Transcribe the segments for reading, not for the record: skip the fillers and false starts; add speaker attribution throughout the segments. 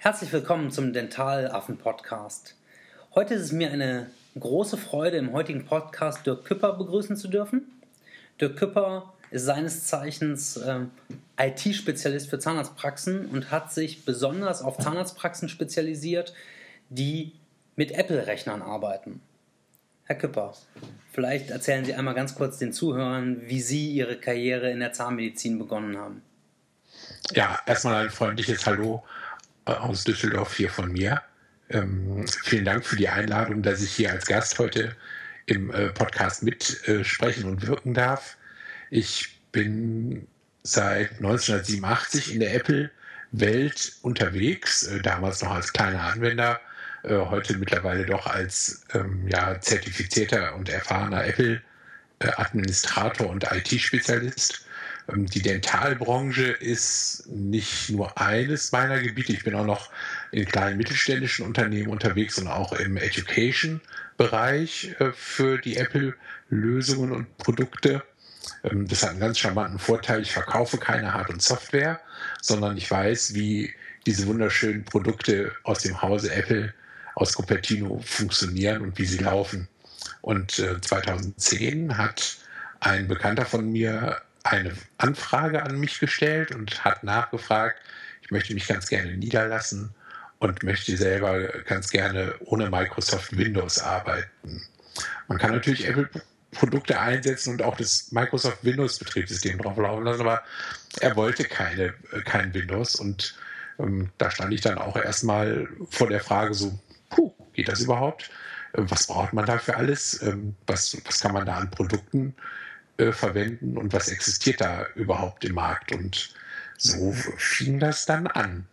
Speaker 1: Herzlich willkommen zum Dentalaffen-Podcast. Heute ist es mir eine große Freude, im heutigen Podcast Dirk Küpper begrüßen zu dürfen. Dirk Küpper ist seines Zeichens IT-Spezialist für Zahnarztpraxen und hat sich besonders auf Zahnarztpraxen spezialisiert, die mit Apple-Rechnern arbeiten. Herr Küpper, vielleicht erzählen Sie einmal ganz kurz den Zuhörern, wie Sie Ihre Karriere in der Zahnmedizin begonnen haben.
Speaker 2: Ja, erstmal ein freundliches Hallo aus Düsseldorf hier von mir. Vielen Dank für die Einladung, dass ich hier als Gast heute im Podcast mitsprechen und wirken darf. Ich bin seit 1987 in der Apple-Welt unterwegs, damals noch als kleiner Anwender, heute mittlerweile doch als zertifizierter und erfahrener Apple-Administrator und IT-Spezialist. Die Dentalbranche ist nicht nur eines meiner Gebiete. Ich bin auch noch in kleinen mittelständischen Unternehmen unterwegs und auch im Education-Bereich für die Apple-Lösungen und Produkte. Das hat einen ganz charmanten Vorteil. Ich verkaufe keine Hard- und Software, sondern ich weiß, wie diese wunderschönen Produkte aus dem Hause Apple, aus Cupertino funktionieren und wie sie laufen. Und 2010 hat ein Bekannter von mir eine Anfrage an mich gestellt und hat nachgefragt, ich möchte mich ganz gerne niederlassen und möchte selber ganz gerne ohne Microsoft Windows arbeiten. Man kann natürlich Apple-Produkte einsetzen und auch das Microsoft Windows-Betriebssystem drauf laufen lassen, aber er wollte kein Windows und da stand ich dann auch erstmal vor der Frage so, geht das überhaupt? Was braucht man da für alles? Was kann man da an Produkten verwenden und was existiert da überhaupt im Markt? Und so fing das dann an.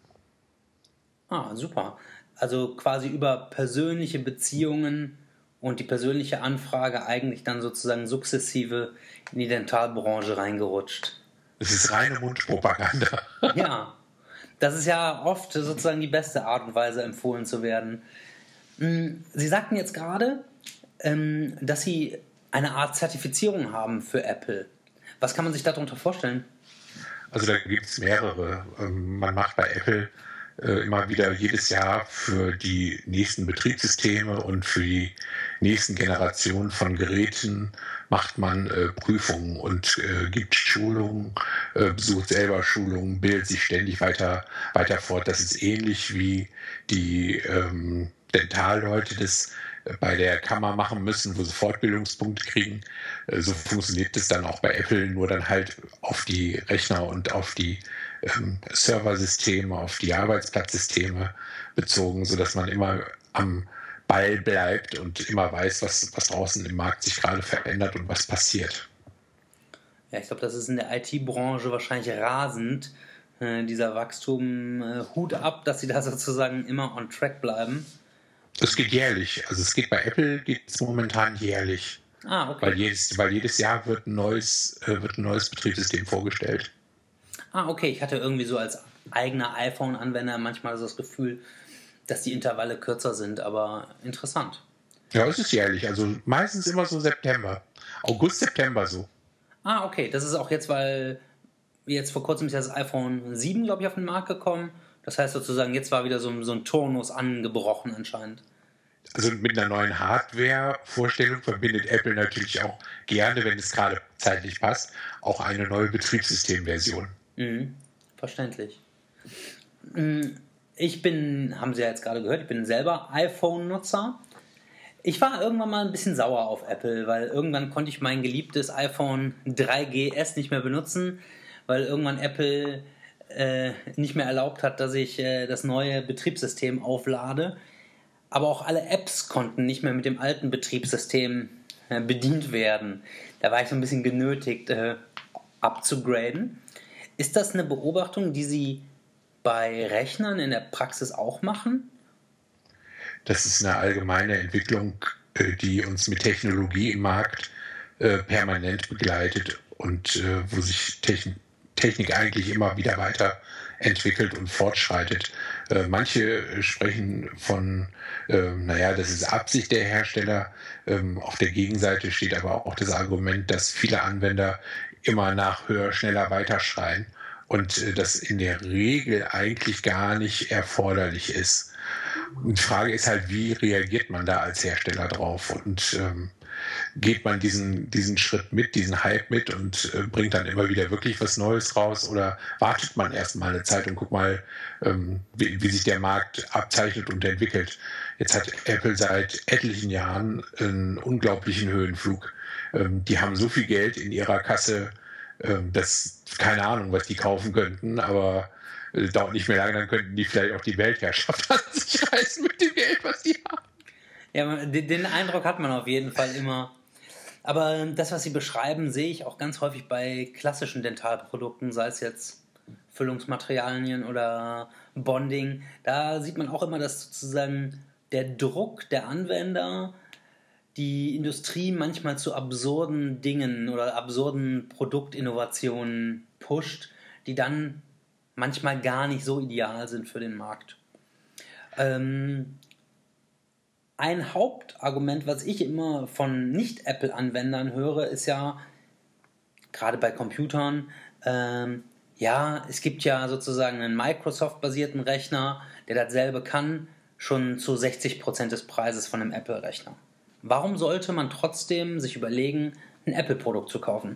Speaker 1: Ah, super. Also quasi über persönliche Beziehungen und die persönliche Anfrage eigentlich dann sozusagen sukzessive in die Dentalbranche reingerutscht.
Speaker 2: Es ist reine Mundpropaganda.
Speaker 1: Ja, das ist ja oft sozusagen die beste Art und Weise, empfohlen zu werden. Sie sagten jetzt gerade, dass Sie eine Art Zertifizierung haben für Apple. Was kann man sich darunter vorstellen?
Speaker 2: Also da gibt es mehrere. Man macht bei Apple immer wieder jedes Jahr für die nächsten Betriebssysteme und für die nächsten Generationen von Geräten macht man Prüfungen und gibt Schulungen, besucht selber Schulungen, bildet sich ständig weiter fort. Das ist ähnlich wie die Dentalleute das bei der Kammer machen müssen, wo sie Fortbildungspunkte kriegen. So funktioniert es dann auch bei Apple, nur dann halt auf die Rechner und auf die Serversysteme, auf die Arbeitsplatzsysteme bezogen, sodass man immer am Ball bleibt und immer weiß, was draußen im Markt sich gerade verändert und was passiert.
Speaker 1: Ja, ich glaube, das ist in der IT-Branche wahrscheinlich rasend, dieser Wachstum. Hut ab, dass sie da sozusagen immer on track bleiben.
Speaker 2: Es geht jährlich. Also es geht bei Apple momentan jährlich.
Speaker 1: Ah, okay.
Speaker 2: Weil jedes Jahr wird ein neues Betriebssystem vorgestellt.
Speaker 1: Ah, okay. Ich hatte irgendwie so als eigener iPhone-Anwender manchmal so das Gefühl, dass die Intervalle kürzer sind, aber interessant.
Speaker 2: Ja, es ist jährlich. Also meistens immer so September. August, September so.
Speaker 1: Ah, okay. Das ist auch jetzt, weil jetzt vor kurzem ist ja das iPhone 7, glaube ich, auf den Markt gekommen. Das heißt sozusagen, jetzt war wieder so ein Turnus angebrochen anscheinend.
Speaker 2: Also mit einer neuen Hardware-Vorstellung verbindet Apple natürlich auch gerne, wenn es gerade zeitlich passt, auch eine neue Betriebssystemversion.
Speaker 1: Verständlich. Haben Sie ja jetzt gerade gehört, ich bin selber iPhone-Nutzer. Ich war irgendwann mal ein bisschen sauer auf Apple, weil irgendwann konnte ich mein geliebtes iPhone 3GS nicht mehr benutzen, weil irgendwann Apple nicht mehr erlaubt hat, dass ich das neue Betriebssystem auflade. Aber auch alle Apps konnten nicht mehr mit dem alten Betriebssystem bedient werden. Da war ich so ein bisschen genötigt, abzugraden. Ist das eine Beobachtung, die Sie bei Rechnern in der Praxis auch machen?
Speaker 2: Das ist eine allgemeine Entwicklung, die uns mit Technologie im Markt permanent begleitet und wo sich Technik eigentlich immer wieder weiterentwickelt und fortschreitet. Manche sprechen von, das ist Absicht der Hersteller. Auf der Gegenseite steht aber auch das Argument, dass viele Anwender immer nach höher, schneller, weiter schreien und das in der Regel eigentlich gar nicht erforderlich ist. Und die Frage ist halt, wie reagiert man da als Hersteller drauf? Und geht man diesen Schritt mit, diesen Hype mit und bringt dann immer wieder wirklich was Neues raus, oder wartet man erst mal eine Zeit und guckt mal, wie sich der Markt abzeichnet und entwickelt. Jetzt hat Apple seit etlichen Jahren einen unglaublichen Höhenflug. Die haben so viel Geld in ihrer Kasse, dass keine Ahnung, was die kaufen könnten, aber dauert nicht mehr lange, dann könnten die vielleicht auch die Weltherrschaft an sich reißen mit dem Geld, was die haben.
Speaker 1: Ja, den Eindruck hat man auf jeden Fall immer. Aber das, was Sie beschreiben, sehe ich auch ganz häufig bei klassischen Dentalprodukten, sei es jetzt Füllungsmaterialien oder Bonding. Da sieht man auch immer, dass sozusagen der Druck der Anwender die Industrie manchmal zu absurden Dingen oder absurden Produktinnovationen pusht, die dann manchmal gar nicht so ideal sind für den Markt. Ein Hauptargument, was ich immer von Nicht-Apple-Anwendern höre, ist ja, gerade bei Computern, ja, es gibt ja sozusagen einen Microsoft-basierten Rechner, der dasselbe kann, schon zu 60% des Preises von einem Apple-Rechner. Warum sollte man trotzdem sich überlegen, ein Apple-Produkt zu kaufen?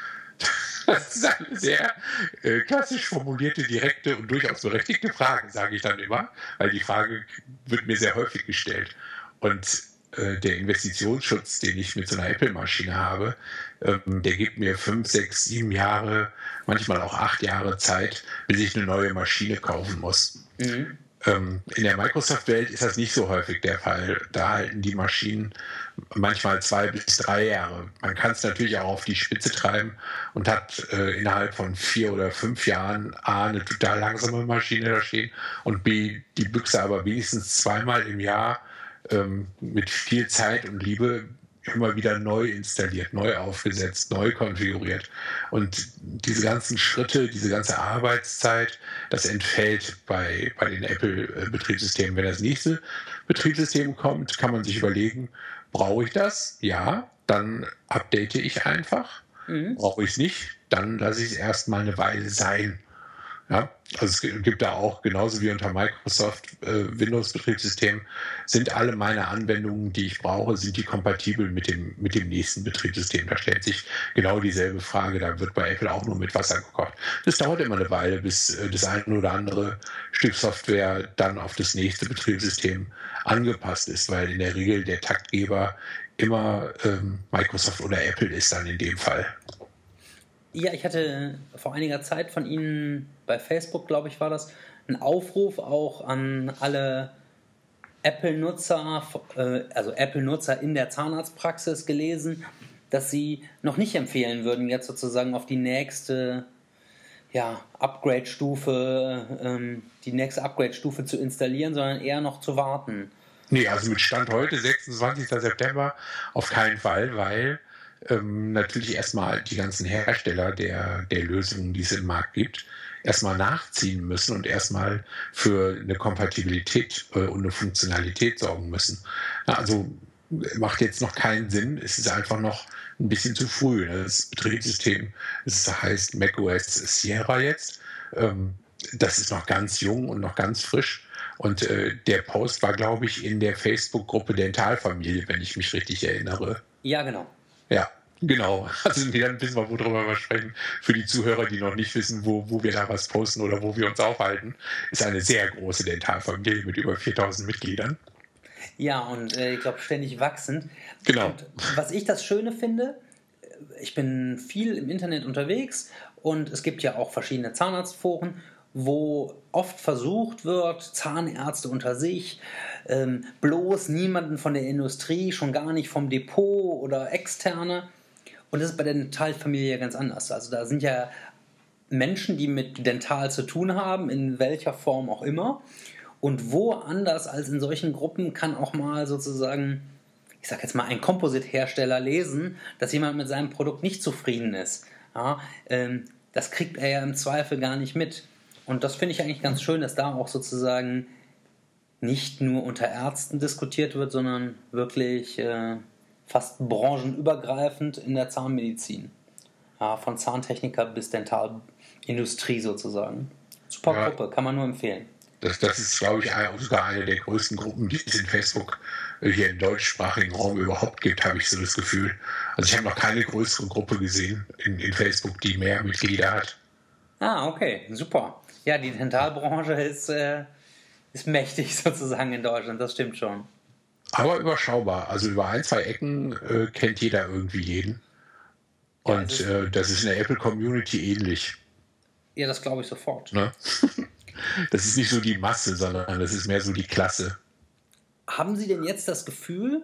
Speaker 2: Das ist eine sehr klassisch formulierte, direkte und durchaus berechtigte Frage, sage ich dann immer, weil die Frage wird mir sehr häufig gestellt. Und der Investitionsschutz, den ich mit so einer Apple-Maschine habe, der gibt mir 5, 6, 7 Jahre, manchmal auch 8 Jahre Zeit, bis ich eine neue Maschine kaufen muss. Mhm. In der Microsoft-Welt ist das nicht so häufig der Fall. Da halten die Maschinen manchmal 2 bis 3 Jahre. Man kann es natürlich auch auf die Spitze treiben und hat innerhalb von 4 oder 5 Jahren A, eine total langsame Maschine da stehen und B, die Büchse aber wenigstens 2-mal im Jahr mit viel Zeit und Liebe immer wieder neu installiert, neu aufgesetzt, neu konfiguriert. Und diese ganzen Schritte, diese ganze Arbeitszeit, das entfällt bei den Apple-Betriebssystemen. Wenn das nächste Betriebssystem kommt, kann man sich überlegen, brauche ich das? Ja, dann update ich einfach. Mhm. Brauche ich es nicht, dann lasse ich es erstmal eine Weile sein. Ja, also es gibt da auch, genauso wie unter Microsoft Windows-Betriebssystem, sind alle meine Anwendungen, die ich brauche, sind die kompatibel mit dem nächsten Betriebssystem. Da stellt sich genau dieselbe Frage, da wird bei Apple auch nur mit Wasser gekocht. Das dauert immer eine Weile, bis das eine oder andere Stück Software dann auf das nächste Betriebssystem angepasst ist, weil in der Regel der Taktgeber immer Microsoft oder Apple ist dann in dem Fall.
Speaker 1: Ja, ich hatte vor einiger Zeit von Ihnen bei Facebook, glaube ich, war das, einen Aufruf auch an alle Apple-Nutzer, also Apple-Nutzer in der Zahnarztpraxis gelesen, dass sie noch nicht empfehlen würden, jetzt sozusagen auf die nächste Upgrade-Stufe, zu installieren, sondern eher noch zu warten.
Speaker 2: Nee, also mit Stand heute, 26. September, auf keinen Fall, weil natürlich erstmal die ganzen Hersteller der Lösungen, die es im Markt gibt, erstmal nachziehen müssen und erstmal für eine Kompatibilität und eine Funktionalität sorgen müssen. Also macht jetzt noch keinen Sinn, es ist einfach noch ein bisschen zu früh. Das Betriebssystem, das heißt macOS Sierra jetzt, das ist noch ganz jung und noch ganz frisch. Und der Post war, glaube ich, in der Facebook-Gruppe Dentalfamilie, wenn ich mich richtig erinnere.
Speaker 1: Ja, genau.
Speaker 2: Ja, genau. Also dann wissen wir, worüber wir sprechen. Für die Zuhörer, die noch nicht wissen, wo wir da was posten oder wo wir uns aufhalten, ist eine sehr große Dentalfamilie mit über 4000 Mitgliedern.
Speaker 1: Ja, und ich glaube, ständig wachsend.
Speaker 2: Genau.
Speaker 1: Und was ich das Schöne finde, ich bin viel im Internet unterwegs und es gibt ja auch verschiedene Zahnarztforen, wo oft versucht wird, Zahnärzte unter sich, bloß niemanden von der Industrie, schon gar nicht vom Depot oder Externe. Und das ist bei der Dentalfamilie ja ganz anders. Also da sind ja Menschen, die mit Dental zu tun haben, in welcher Form auch immer. Und wo anders als in solchen Gruppen kann auch mal sozusagen, ich sag jetzt mal, ein Composite-Hersteller lesen, dass jemand mit seinem Produkt nicht zufrieden ist. Ja, das kriegt er ja im Zweifel gar nicht mit. Und das finde ich eigentlich ganz schön, dass da auch sozusagen nicht nur unter Ärzten diskutiert wird, sondern wirklich fast branchenübergreifend in der Zahnmedizin. Ja, von Zahntechniker bis Industrie sozusagen. Super
Speaker 2: Ja.
Speaker 1: Gruppe, kann man nur empfehlen.
Speaker 2: Das ist, glaube ich, sogar eine der größten Gruppen, die es in Facebook hier im deutschsprachigen Raum überhaupt gibt, habe ich so das Gefühl. Also ich habe noch keine größere Gruppe gesehen in Facebook, die mehr Mitglieder hat.
Speaker 1: Ah, okay, super. Ja, die Dentalbranche ist mächtig sozusagen in Deutschland, das stimmt schon.
Speaker 2: Aber überschaubar. Also über 1, 2 Ecken kennt jeder irgendwie jeden. Und das ist in der Apple-Community ähnlich.
Speaker 1: Ja, das glaube ich sofort.
Speaker 2: Ne? Das ist nicht so die Masse, sondern das ist mehr so die Klasse.
Speaker 1: Haben Sie denn jetzt das Gefühl,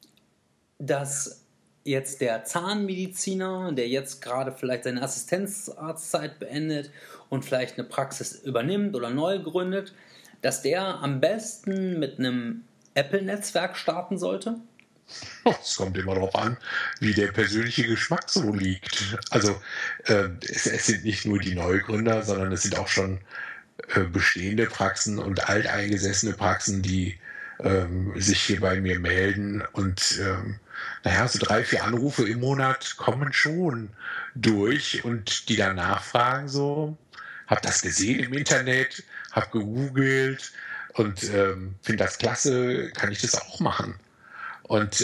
Speaker 1: dass jetzt der Zahnmediziner, der jetzt gerade vielleicht seine Assistenzarztzeit beendet und vielleicht eine Praxis übernimmt oder neu gründet, dass der am besten mit einem Apple-Netzwerk starten sollte?
Speaker 2: Es kommt immer darauf an, wie der persönliche Geschmack so liegt. Also es sind nicht nur die Neugründer, sondern es sind auch schon bestehende Praxen und alteingesessene Praxen, die sich hier bei mir melden. Und so 3, 4 Anrufe im Monat kommen schon durch und die dann nachfragen so, hab das gesehen im Internet, hab gegoogelt und finde das klasse, kann ich das auch machen? Und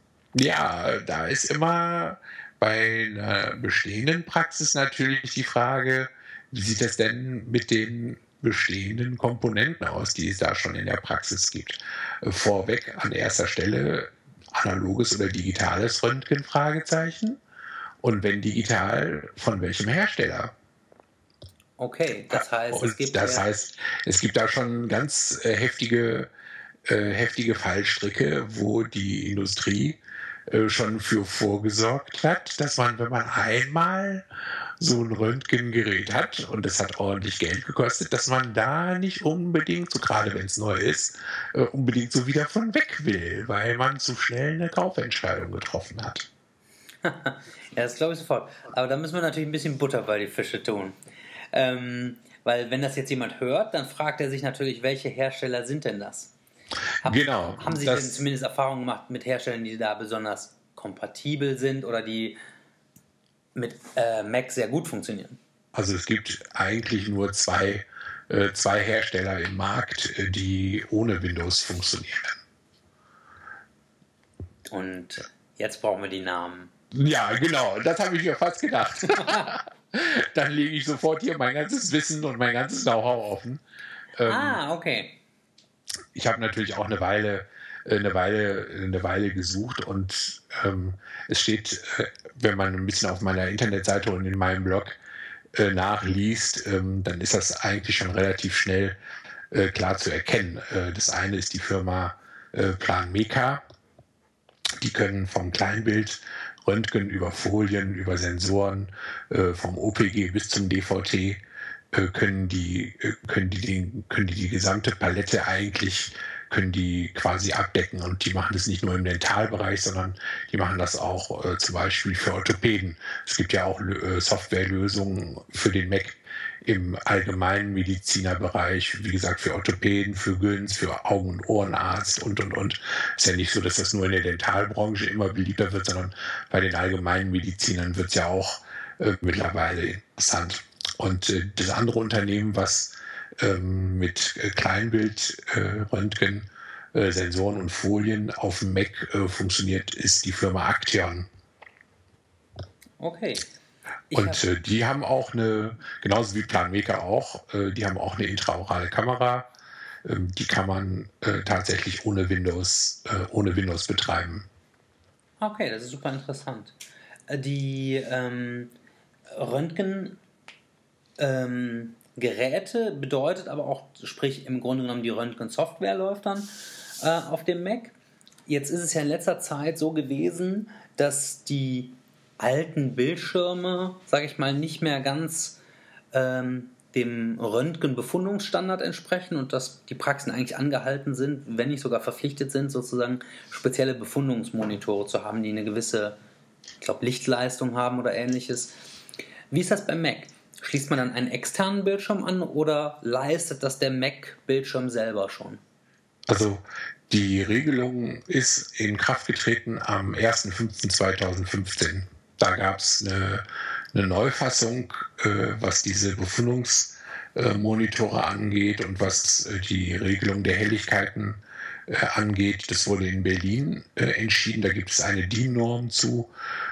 Speaker 2: da ist immer bei einer bestehenden Praxis natürlich die Frage, wie sieht das denn mit den bestehenden Komponenten aus, die es da schon in der Praxis gibt? Vorweg an erster Stelle analoges oder digitales Röntgen, Fragezeichen. Und wenn digital, von welchem Hersteller?
Speaker 1: Okay, das heißt,
Speaker 2: es gibt da schon ganz heftige Fallstricke, wo die Industrie schon für vorgesorgt hat, dass man, wenn man einmal so ein Röntgengerät hat und es hat ordentlich Geld gekostet, dass man da nicht unbedingt, so gerade wenn es neu ist, unbedingt so wieder von weg will, weil man zu schnell eine Kaufentscheidung getroffen hat.
Speaker 1: Ja, das glaube ich sofort. Aber da müssen wir natürlich ein bisschen Butter bei die Fische tun. Weil wenn das jetzt jemand hört, dann fragt er sich natürlich, welche Hersteller sind denn das? Haben Sie denn zumindest Erfahrungen gemacht mit Herstellern, die da besonders kompatibel sind oder die mit Mac sehr gut funktionieren?
Speaker 2: Also es gibt eigentlich nur zwei Hersteller im Markt, die ohne Windows funktionieren.
Speaker 1: Und jetzt brauchen wir die Namen.
Speaker 2: Ja, genau, das habe ich mir fast gedacht. Dann lege ich sofort hier mein ganzes Wissen und mein ganzes Know-how offen.
Speaker 1: Okay.
Speaker 2: Ich habe natürlich auch eine Weile gesucht und es steht, wenn man ein bisschen auf meiner Internetseite und in meinem Blog nachliest, dann ist das eigentlich schon relativ schnell klar zu erkennen. Das eine ist die Firma Planmeca. Die können vom Kleinbild Röntgen über Folien, über Sensoren, vom OPG bis zum DVT können die gesamte Palette eigentlich quasi abdecken, und die machen das nicht nur im Dentalbereich, sondern die machen das auch zum Beispiel für Orthopäden. Es gibt ja auch Softwarelösungen für den Mac im allgemeinen Medizinerbereich, wie gesagt, für Orthopäden, für Gyns, für Augen- und Ohrenarzt und. Ist ja nicht so, dass das nur in der Dentalbranche immer beliebter wird, sondern bei den allgemeinen Medizinern wird es ja auch mittlerweile interessant. Und das andere Unternehmen, was mit Kleinbild, Röntgen, Sensoren und Folien auf dem Mac funktioniert, ist die Firma Acteon.
Speaker 1: Okay.
Speaker 2: Die haben auch genauso wie Planmeca auch, die haben auch eine intraorale Kamera. Die kann man tatsächlich ohne Windows betreiben.
Speaker 1: Okay, das ist super interessant. Die Röntgengeräte bedeutet aber auch, sprich im Grunde genommen die Röntgen-Software läuft dann auf dem Mac. Jetzt ist es ja in letzter Zeit so gewesen, dass die alten Bildschirme, sage ich mal, nicht mehr ganz dem Röntgenbefundungsstandard entsprechen und dass die Praxen eigentlich angehalten sind, wenn nicht sogar verpflichtet sind, sozusagen spezielle Befundungsmonitore zu haben, die eine gewisse, ich glaube, Lichtleistung haben oder ähnliches. Wie ist das beim Mac? Schließt man dann einen externen Bildschirm an oder leistet das der Mac-Bildschirm selber schon?
Speaker 2: Also die Regelung ist in Kraft getreten am 1.5.2015. Da gab es eine Neufassung, was diese Befundungsmonitore angeht und was die Regelung der Helligkeiten angeht. Das wurde in Berlin entschieden. Da gibt es eine DIN-Norm zu.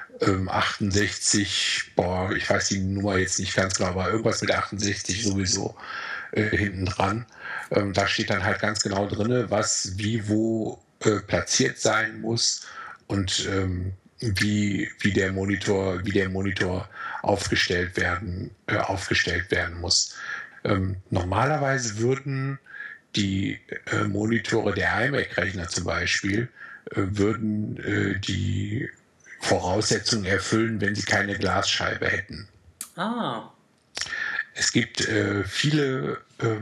Speaker 2: 68, ich weiß die Nummer jetzt nicht ganz genau, aber irgendwas mit 68 sowieso hinten dran. Da steht dann halt ganz genau drin, was wie wo platziert sein muss und wie der Monitor aufgestellt werden muss. Normalerweise würden die Monitore der iMac-Rechner zum Beispiel würden die Voraussetzungen erfüllen, wenn sie keine Glasscheibe hätten.
Speaker 1: Ah.
Speaker 2: Es gibt viele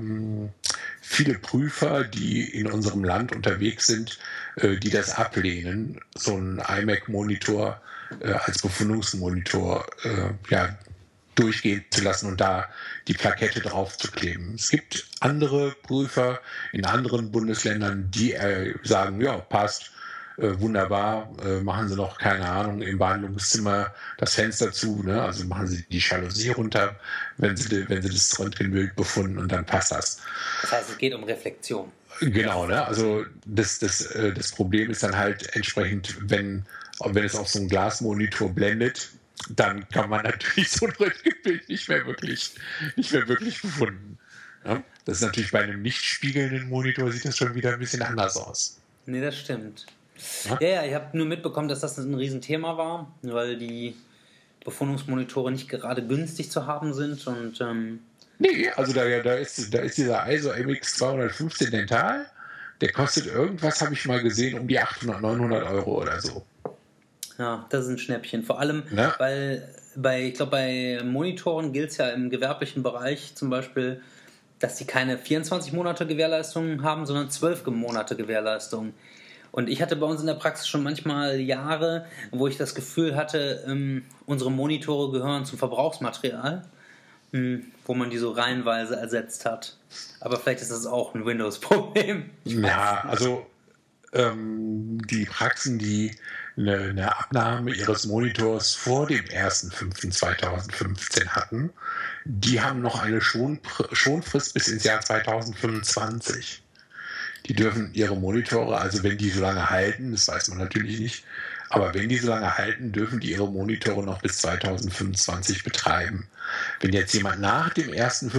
Speaker 2: Prüfer, die in unserem Land unterwegs sind, die das ablehnen, so einen iMac-Monitor als Befundungsmonitor durchgehen zu lassen und da die Plakette drauf zu kleben. Es gibt andere Prüfer in anderen Bundesländern, die sagen, ja, passt, wunderbar, machen Sie noch, keine Ahnung, im Behandlungszimmer das Fenster zu, ne? Also machen Sie die Jalousie runter, wenn Sie das Röntgenbild befunden und dann passt das.
Speaker 1: Das heißt, es geht um Reflexion.
Speaker 2: Genau, ne? Also das Problem ist dann halt entsprechend, wenn es auf so einen Glasmonitor blendet, dann kann man natürlich so ein Röntgenbild nicht mehr wirklich befunden. Ja? Das ist natürlich bei einem nicht spiegelnden Monitor sieht das schon wieder ein bisschen anders aus.
Speaker 1: Nee, das stimmt. Ja, ich habe nur mitbekommen, dass das ein Riesenthema war, weil die Befundungsmonitore nicht gerade günstig zu haben sind und
Speaker 2: nee, also da ist dieser ISO MX215 Dental, der kostet irgendwas, habe ich mal gesehen, um die 800, 900 Euro oder so.
Speaker 1: Ja, das ist ein Schnäppchen. Vor allem, weil bei Monitoren gilt es ja im gewerblichen Bereich zum Beispiel, dass die keine 24 Monate Gewährleistung haben, sondern 12 Monate Gewährleistung. Und ich hatte bei uns in der Praxis schon manchmal Jahre, wo ich das Gefühl hatte, unsere Monitore gehören zum Verbrauchsmaterial, wo man die so reihenweise ersetzt hat. Aber vielleicht ist das auch ein Windows-Problem.
Speaker 2: Ja, also die Praxen, die eine Abnahme ihres Monitors vor dem 1.5.2015 hatten, die haben noch eine Schonfrist bis ins Jahr 2025. Die dürfen ihre Monitore, also wenn die so lange halten, das weiß man natürlich nicht, aber wenn die so lange halten, dürfen die ihre Monitore noch bis 2025 betreiben. Wenn jetzt jemand nach dem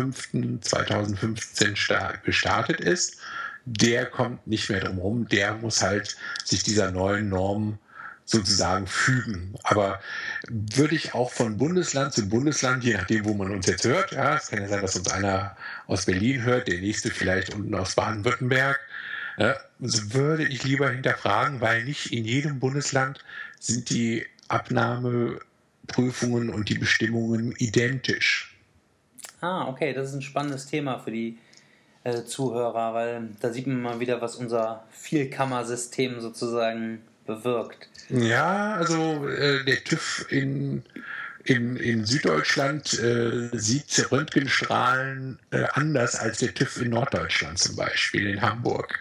Speaker 2: 1.5.2015 gestartet ist, der kommt nicht mehr drum rum, der muss halt sich dieser neuen Norm sozusagen fügen. Aber würde ich auch von Bundesland zu Bundesland, je nachdem, wo man uns jetzt hört, ja, es kann ja sein, dass uns einer aus Berlin hört, der nächste vielleicht unten aus Baden-Württemberg, also würde ich lieber hinterfragen, weil nicht in jedem Bundesland sind die Abnahmeprüfungen und die Bestimmungen identisch.
Speaker 1: Ah, okay, das ist ein spannendes Thema für die Zuhörer, weil da sieht man mal wieder, was unser Vielkammersystem sozusagen bewirkt.
Speaker 2: Ja, also der TÜV in Süddeutschland sieht Röntgenstrahlen anders als der TÜV in Norddeutschland zum Beispiel, in Hamburg.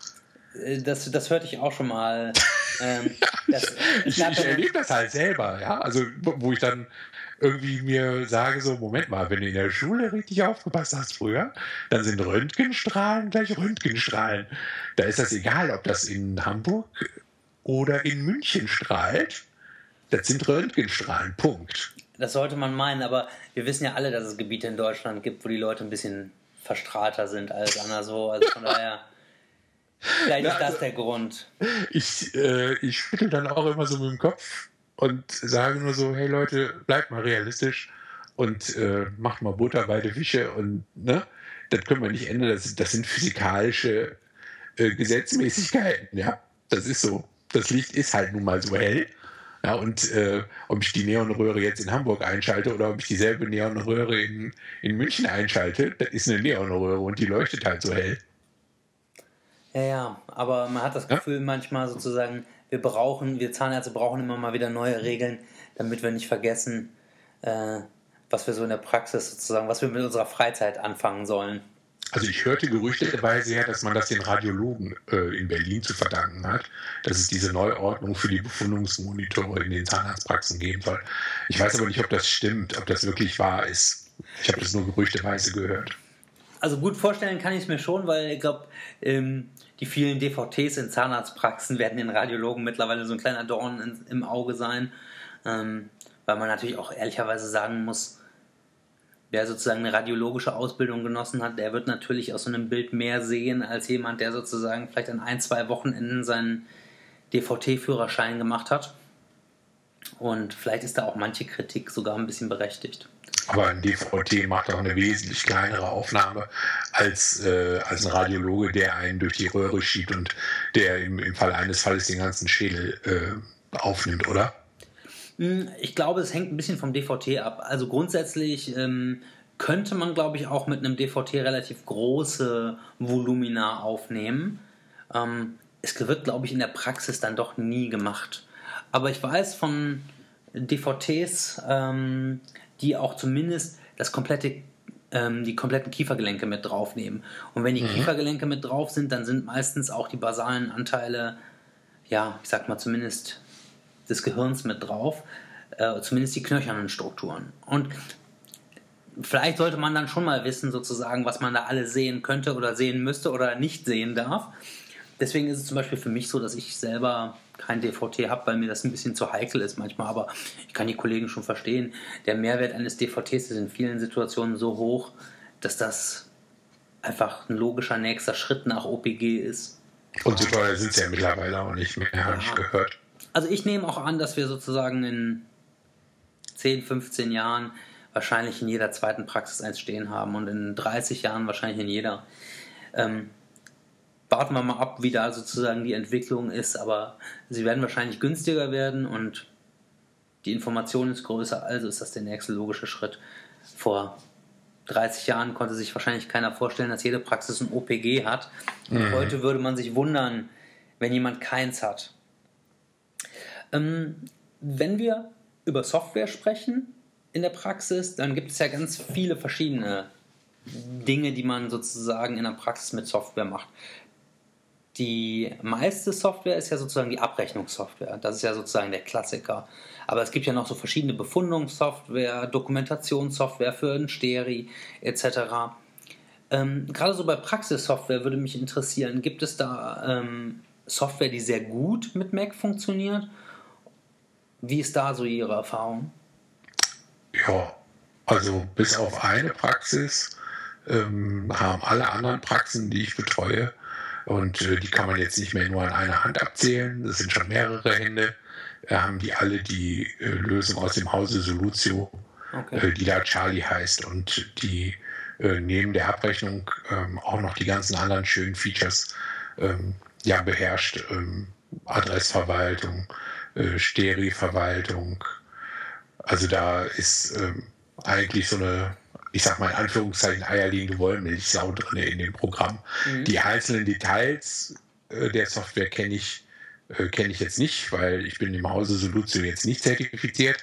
Speaker 1: Das hörte ich auch schon mal.
Speaker 2: Ich erlebe das halt selber, ja. Also wo ich dann irgendwie mir sage, so, Moment mal, wenn du in der Schule richtig aufgepasst hast früher, dann sind Röntgenstrahlen gleich Röntgenstrahlen. Da ist das egal, ob das in Hamburg oder in München strahlt. Das sind Röntgenstrahlen, Punkt.
Speaker 1: Das sollte man meinen, aber wir wissen ja alle, dass es Gebiete in Deutschland gibt, wo die Leute ein bisschen verstrahlter sind als anderswo. Also von daher, vielleicht ist das der Grund.
Speaker 2: Ich schüttel dann auch immer so mit dem Kopf und sage nur so, hey Leute, bleibt mal realistisch und macht mal Butter bei der Fische und ne, das können wir nicht ändern, das sind physikalische Gesetzmäßigkeiten, ja, das ist so. Das Licht ist halt nun mal so hell. Ja, und ob ich die Neonröhre jetzt in Hamburg einschalte oder ob ich dieselbe Neonröhre in München einschalte, das ist eine Neonröhre und die leuchtet halt so hell.
Speaker 1: Ja, aber man hat das Gefühl manchmal sozusagen, wir Zahnärzte brauchen immer mal wieder neue Regeln, damit wir nicht vergessen, was wir so in der Praxis sozusagen, was wir mit unserer Freizeit anfangen sollen.
Speaker 2: Also ich hörte gerüchteweise her, dass man das den Radiologen in Berlin zu verdanken hat, dass es diese Neuordnung für die Befundungsmonitore in den Zahnarztpraxen geben soll. Ich weiß aber nicht, ob das stimmt, ob das wirklich wahr ist. Ich habe das nur gerüchteweise gehört.
Speaker 1: Also gut vorstellen kann ich es mir schon, weil ich glaube, die vielen DVTs in Zahnarztpraxen werden den Radiologen mittlerweile so ein kleiner Dorn im Auge sein, weil man natürlich auch ehrlicherweise sagen muss, wer sozusagen eine radiologische Ausbildung genossen hat, der wird natürlich aus so einem Bild mehr sehen als jemand, der sozusagen vielleicht an 1-2 Wochenenden seinen DVT-Führerschein gemacht hat. Und vielleicht ist da auch manche Kritik sogar ein bisschen berechtigt.
Speaker 2: Aber ein DVT macht auch eine wesentlich kleinere Aufnahme als ein Radiologe, der einen durch die Röhre schiebt und der im Fall eines Falles den ganzen Schädel aufnimmt, oder?
Speaker 1: Ich glaube, es hängt ein bisschen vom DVT ab. Also grundsätzlich könnte man, glaube ich, auch mit einem DVT relativ große Volumina aufnehmen. Es wird, glaube ich, in der Praxis dann doch nie gemacht. Aber ich weiß von DVTs, die auch zumindest die kompletten Kiefergelenke mit draufnehmen. Und wenn die Kiefergelenke mit drauf sind, dann sind meistens auch die basalen Anteile, ja, ich sag mal zumindest des Gehirns mit drauf, zumindest die knöchernen Strukturen. Und vielleicht sollte man dann schon mal wissen, sozusagen, was man da alles sehen könnte oder sehen müsste oder nicht sehen darf. Deswegen ist es zum Beispiel für mich so, dass ich selber kein DVT habe, weil mir das ein bisschen zu heikel ist manchmal. Aber ich kann die Kollegen schon verstehen. Der Mehrwert eines DVTs ist in vielen Situationen so hoch, dass das einfach ein logischer nächster Schritt nach OPG ist.
Speaker 2: Und so teuer sind sie ja mittlerweile auch nicht mehr, habe ich gehört.
Speaker 1: Also ich nehme auch an, dass wir sozusagen in 10, 15 Jahren wahrscheinlich in jeder zweiten Praxis eins stehen haben und in 30 Jahren wahrscheinlich in jeder. Warten wir mal ab, wie da sozusagen die Entwicklung ist, aber sie werden wahrscheinlich günstiger werden und die Information ist größer, also ist das der nächste logische Schritt. Vor 30 Jahren konnte sich wahrscheinlich keiner vorstellen, dass jede Praxis ein OPG hat. Und heute würde man sich wundern, wenn jemand keins hat. Wenn wir über Software sprechen in der Praxis, dann gibt es ja ganz viele verschiedene Dinge, die man sozusagen in der Praxis mit Software macht. Die meiste Software ist ja sozusagen die Abrechnungssoftware. Das ist ja sozusagen der Klassiker. Aber es gibt ja noch so verschiedene Befundungssoftware, Dokumentationssoftware für ein Steri etc. Gerade so bei Praxissoftware würde mich interessieren, gibt es da Software, die sehr gut mit Mac funktioniert? Wie ist da so Ihre Erfahrung?
Speaker 2: Ja, also bis auf eine Praxis haben alle anderen Praxen, die ich betreue, und die kann man jetzt nicht mehr nur an einer Hand abzählen, das sind schon mehrere Hände, haben die alle die Lösung aus dem Hause Solutio, die da Charlie heißt und die neben der Abrechnung auch noch die ganzen anderen schönen Features beherrscht. Adressverwaltung, Steri-Verwaltung. Also da ist eigentlich so eine, ich sag mal in Anführungszeichen, eierlegende Wollmilchsau drin in dem Programm. Die einzelnen Details der Software kenne ich jetzt nicht, weil ich bin im Hause Solutio jetzt nicht zertifiziert.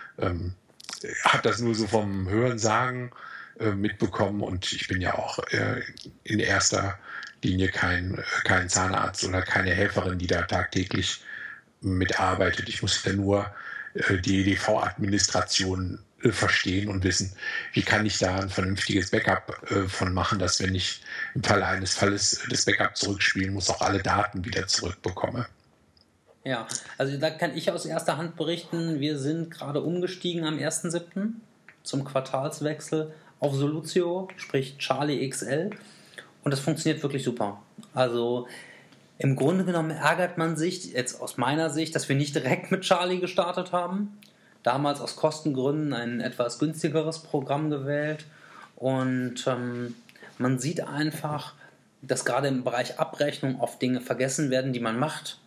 Speaker 2: Habe das nur so vom Hörensagen mitbekommen und ich bin ja auch in erster Linie kein Zahnarzt oder keine Helferin, die da tagtäglich mitarbeitet. Ich muss ja nur die EDV-Administration verstehen und wissen, wie kann ich da ein vernünftiges Backup von machen, dass wenn ich im Falle eines Falles das Backup zurückspielen muss, auch alle Daten wieder zurückbekomme.
Speaker 1: Ja, also da kann ich aus erster Hand berichten, wir sind gerade umgestiegen am 1.7. zum Quartalswechsel auf Solutio, sprich Charlie XL, und das funktioniert wirklich super. Also im Grunde genommen ärgert man sich jetzt aus meiner Sicht, dass wir nicht direkt mit Charlie gestartet haben. Damals aus Kostengründen ein etwas günstigeres Programm gewählt und man sieht einfach, dass gerade im Bereich Abrechnung oft Dinge vergessen werden, die man macht.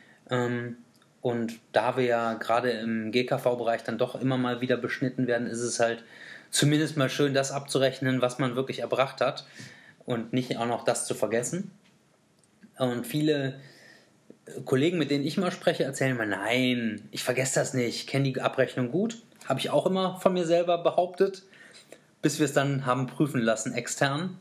Speaker 1: Und da wir ja gerade im GKV-Bereich dann doch immer mal wieder beschnitten werden, ist es halt zumindest mal schön, das abzurechnen, was man wirklich erbracht hat und nicht auch noch das zu vergessen. Und viele Kollegen, mit denen ich mal spreche, erzählen mir, nein, ich vergesse das nicht, ich kenne die Abrechnung gut. Habe ich auch immer von mir selber behauptet, bis wir es dann haben prüfen lassen extern.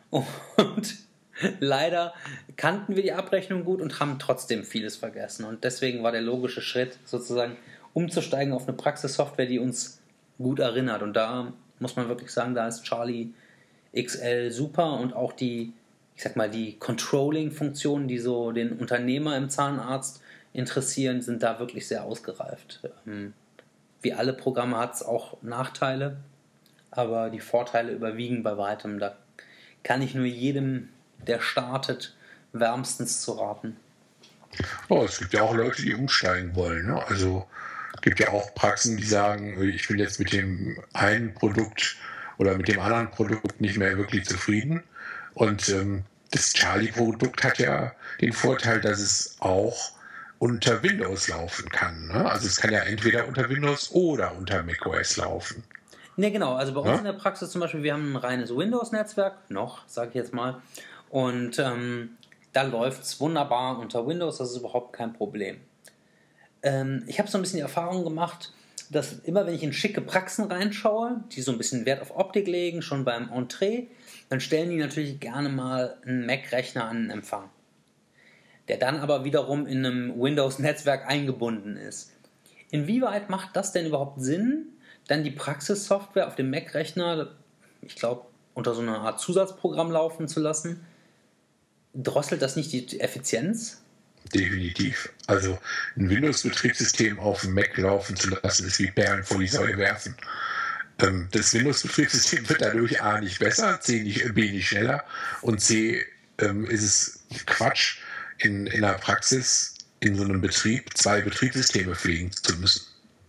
Speaker 1: Und leider kannten wir die Abrechnung gut und haben trotzdem vieles vergessen. Und deswegen war der logische Schritt sozusagen umzusteigen auf eine Praxissoftware, die uns gut erinnert. Und da muss man wirklich sagen, da ist Charlie XL super und auch die, ich sag mal, die Controlling-Funktionen, die so den Unternehmer im Zahnarzt interessieren, sind da wirklich sehr ausgereift. Wie alle Programme hat es auch Nachteile, aber die Vorteile überwiegen bei weitem. Da kann ich nur jedem, der startet, wärmstens zu raten.
Speaker 2: Oh, es gibt ja auch Leute, die umsteigen wollen. Ne? Also es gibt ja auch Praxen, die sagen, ich bin jetzt mit dem einen Produkt oder mit dem anderen Produkt nicht mehr wirklich zufrieden. Und das Charlie-Produkt hat ja den Vorteil, dass es auch unter Windows laufen kann. Ne? Also es kann ja entweder unter Windows oder unter macOS laufen.
Speaker 1: Ne, genau. Also bei uns in der Praxis zum Beispiel, wir haben ein reines Windows-Netzwerk, sage ich jetzt mal. Und da läuft es wunderbar unter Windows, das ist überhaupt kein Problem. Ich habe so ein bisschen die Erfahrung gemacht, dass immer wenn ich in schicke Praxen reinschaue, die so ein bisschen Wert auf Optik legen, schon beim Entree, dann stellen die natürlich gerne mal einen Mac-Rechner an den Empfang, der dann aber wiederum in einem Windows-Netzwerk eingebunden ist. Inwieweit macht das denn überhaupt Sinn, dann die Praxissoftware auf dem Mac-Rechner, ich glaube, unter so einer Art Zusatzprogramm laufen zu lassen? Drosselt das nicht die Effizienz?
Speaker 2: Definitiv. Also ein Windows-Betriebssystem auf dem Mac laufen zu lassen, ist wie Perlen vor die Säue werfen. Das Windows-Betriebssystem wird dadurch A nicht besser, B nicht schneller und C ist es Quatsch, in der Praxis in so einem Betrieb 2 Betriebssysteme pflegen zu müssen.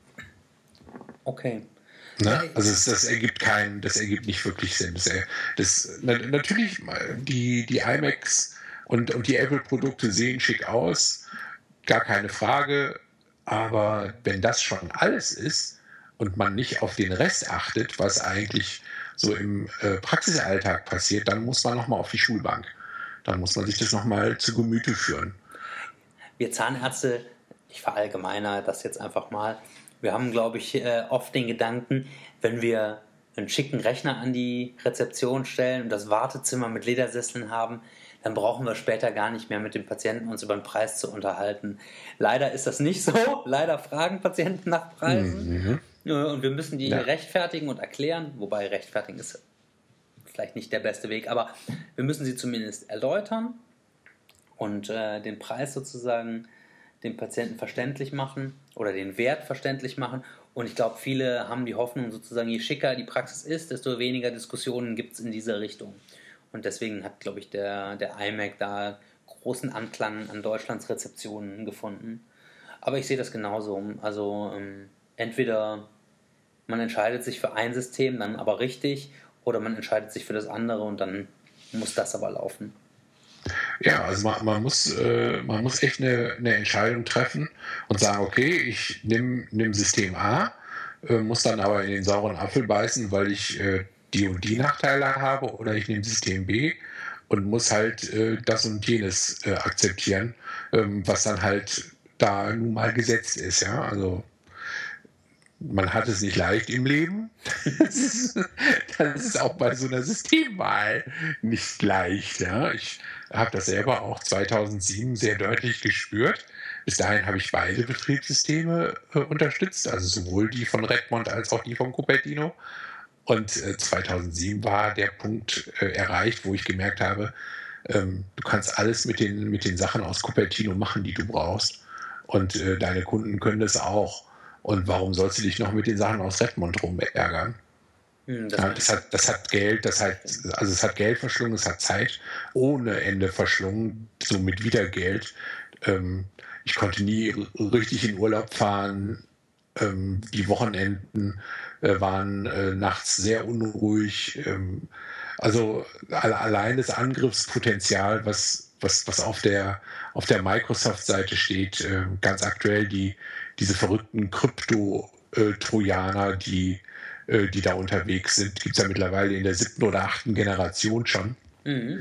Speaker 1: Okay.
Speaker 2: Ne? Also das ergibt nicht wirklich Sinn. Natürlich, die iMacs und die Apple-Produkte sehen schick aus, gar keine Frage, aber wenn das schon alles ist und man nicht auf den Rest achtet, was eigentlich so im Praxisalltag passiert, dann muss man nochmal auf die Schulbank. Dann muss man sich das nochmal zu Gemüte führen.
Speaker 1: Wir Zahnärzte, ich verallgemeine das jetzt einfach mal, wir haben, glaube ich, oft den Gedanken, wenn wir einen schicken Rechner an die Rezeption stellen und das Wartezimmer mit Ledersesseln haben, dann brauchen wir später gar nicht mehr mit dem Patienten uns über den Preis zu unterhalten. Leider ist das nicht so. Leider fragen Patienten nach Preisen. Und wir müssen die rechtfertigen und erklären, wobei rechtfertigen ist vielleicht nicht der beste Weg, aber wir müssen sie zumindest erläutern und den Preis sozusagen dem Patienten verständlich machen oder den Wert verständlich machen. Und ich glaube, viele haben die Hoffnung sozusagen, je schicker die Praxis ist, desto weniger Diskussionen gibt es in dieser Richtung. Und deswegen hat, glaube ich, der iMac da großen Anklang an Deutschlands Rezeptionen gefunden. Aber ich sehe das genauso. Also entweder man entscheidet sich für ein System, dann aber richtig, oder man entscheidet sich für das andere und dann muss das aber laufen.
Speaker 2: Ja, also man muss echt eine Entscheidung treffen und sagen, okay, ich nehme System A, muss dann aber in den sauren Apfel beißen, weil ich die und die Nachteile habe, oder ich nehme System B und muss halt das und jenes akzeptieren, was dann halt da nun mal gesetzt ist. Ja? Also man hat es nicht leicht im Leben. Das ist auch bei so einer Systemwahl nicht leicht. Ja? Ich habe das selber auch 2007 sehr deutlich gespürt. Bis dahin habe ich beide Betriebssysteme unterstützt, also sowohl die von Redmond als auch die von Cupertino. Und 2007 war der Punkt erreicht, wo ich gemerkt habe, du kannst alles mit den Sachen aus Cupertino machen, die du brauchst. Und deine Kunden können das auch. Und warum sollst du dich noch mit den Sachen aus Redmond rumärgern? Das hat Geld, es hat Geld verschlungen, es hat Zeit ohne Ende verschlungen, so mit Wiedergeld. Ich konnte nie richtig in Urlaub fahren. Die Wochenenden waren nachts sehr unruhig. Also allein das Angriffspotenzial, was auf der Microsoft-Seite steht, ganz aktuell diese verrückten Krypto-Trojaner, die da unterwegs sind, gibt es ja mittlerweile in der 7. oder 8. Generation schon. Mhm.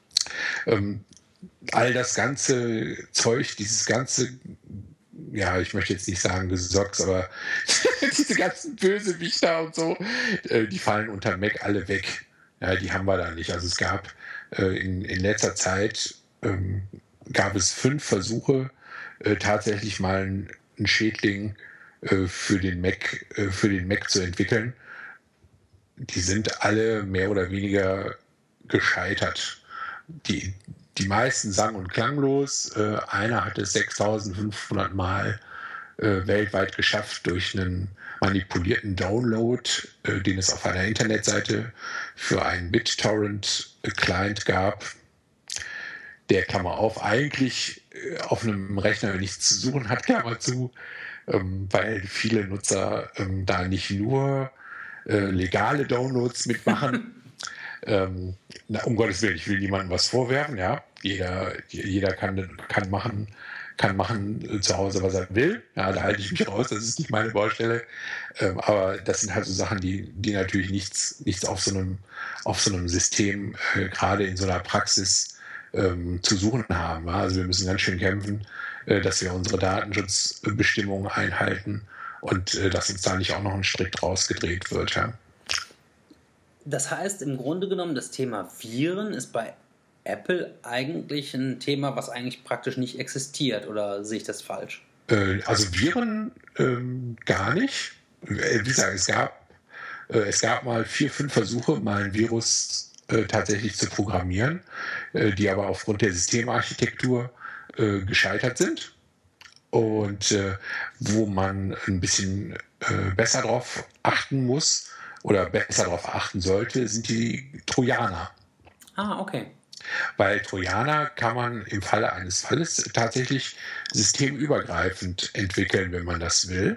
Speaker 2: All das ganze Zeug, dieses ganze, ja, ich möchte jetzt nicht sagen Gesocks, aber diese ganzen Bösewichter und so, die fallen unter Mac alle weg. Ja, die haben wir da nicht. Also es gab in letzter Zeit gab es 5 Versuche, tatsächlich mal einen Schädling für den Mac zu entwickeln. Die sind alle mehr oder weniger gescheitert. Die meisten sang- und klanglos. Einer hat es 6500 Mal weltweit geschafft durch einen manipulierten Download, den es auf einer Internetseite für einen BitTorrent-Client gab. Der, Klammer auf, eigentlich auf einem Rechner nichts zu suchen hat, Klammer zu, weil viele Nutzer da nicht nur legale Downloads mitmachen. Um Gottes Willen, ich will niemandem was vorwerfen, ja. Jeder kann machen zu Hause, was er will. Ja, da halte ich mich raus, das ist nicht meine Baustelle. Aber das sind halt so Sachen, die natürlich nichts auf so einem System, gerade in so einer Praxis, zu suchen haben. Ja. Also wir müssen ganz schön kämpfen, dass wir unsere Datenschutzbestimmungen einhalten und dass uns da nicht auch noch ein Strick draus gedreht wird. Ja.
Speaker 1: Das heißt, im Grunde genommen, das Thema Viren ist bei Apple eigentlich ein Thema, was eigentlich praktisch nicht existiert, oder sehe ich das falsch?
Speaker 2: Also Viren gar nicht. Wie gesagt, es gab mal 4, 5 Versuche, mal ein Virus tatsächlich zu programmieren, die aber aufgrund der Systemarchitektur gescheitert sind. Und wo man ein bisschen besser darauf achten muss oder besser darauf achten sollte, sind die Trojaner.
Speaker 1: Ah, okay.
Speaker 2: Weil Trojaner kann man im Falle eines Falles tatsächlich systemübergreifend entwickeln, wenn man das will.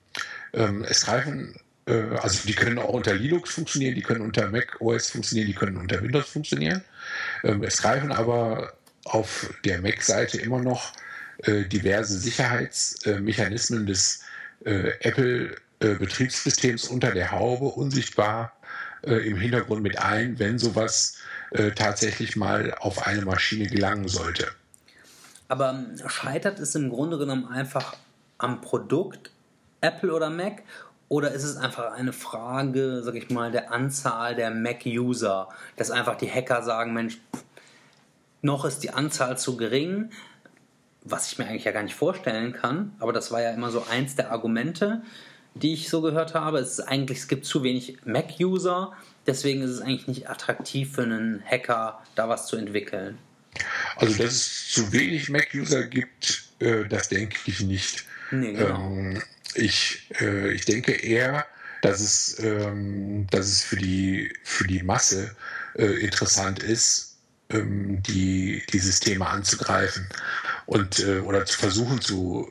Speaker 2: Also die können auch unter Linux funktionieren, die können unter Mac OS funktionieren, die können unter Windows funktionieren. Es greifen aber auf der Mac-Seite immer noch diverse Sicherheitsmechanismen des Apple-Betriebssystems unter der Haube unsichtbar im Hintergrund mit ein, wenn sowas tatsächlich mal auf eine Maschine gelangen sollte.
Speaker 1: Aber scheitert es im Grunde genommen einfach am Produkt Apple oder Mac? Oder ist es einfach eine Frage, sag ich mal, der Anzahl der Mac-User? Dass einfach die Hacker sagen, Mensch, noch ist die Anzahl zu gering, was ich mir eigentlich ja gar nicht vorstellen kann. Aber das war ja immer so eins der Argumente, die ich so gehört habe. Es gibt zu wenig Mac-User, deswegen ist es eigentlich nicht attraktiv für einen Hacker, da was zu entwickeln.
Speaker 2: Also, dass es zu wenig Mac-User gibt, das denke ich nicht.
Speaker 1: Nee, genau.
Speaker 2: Ich denke eher, dass es für die Masse interessant ist, die Systeme anzugreifen und oder zu versuchen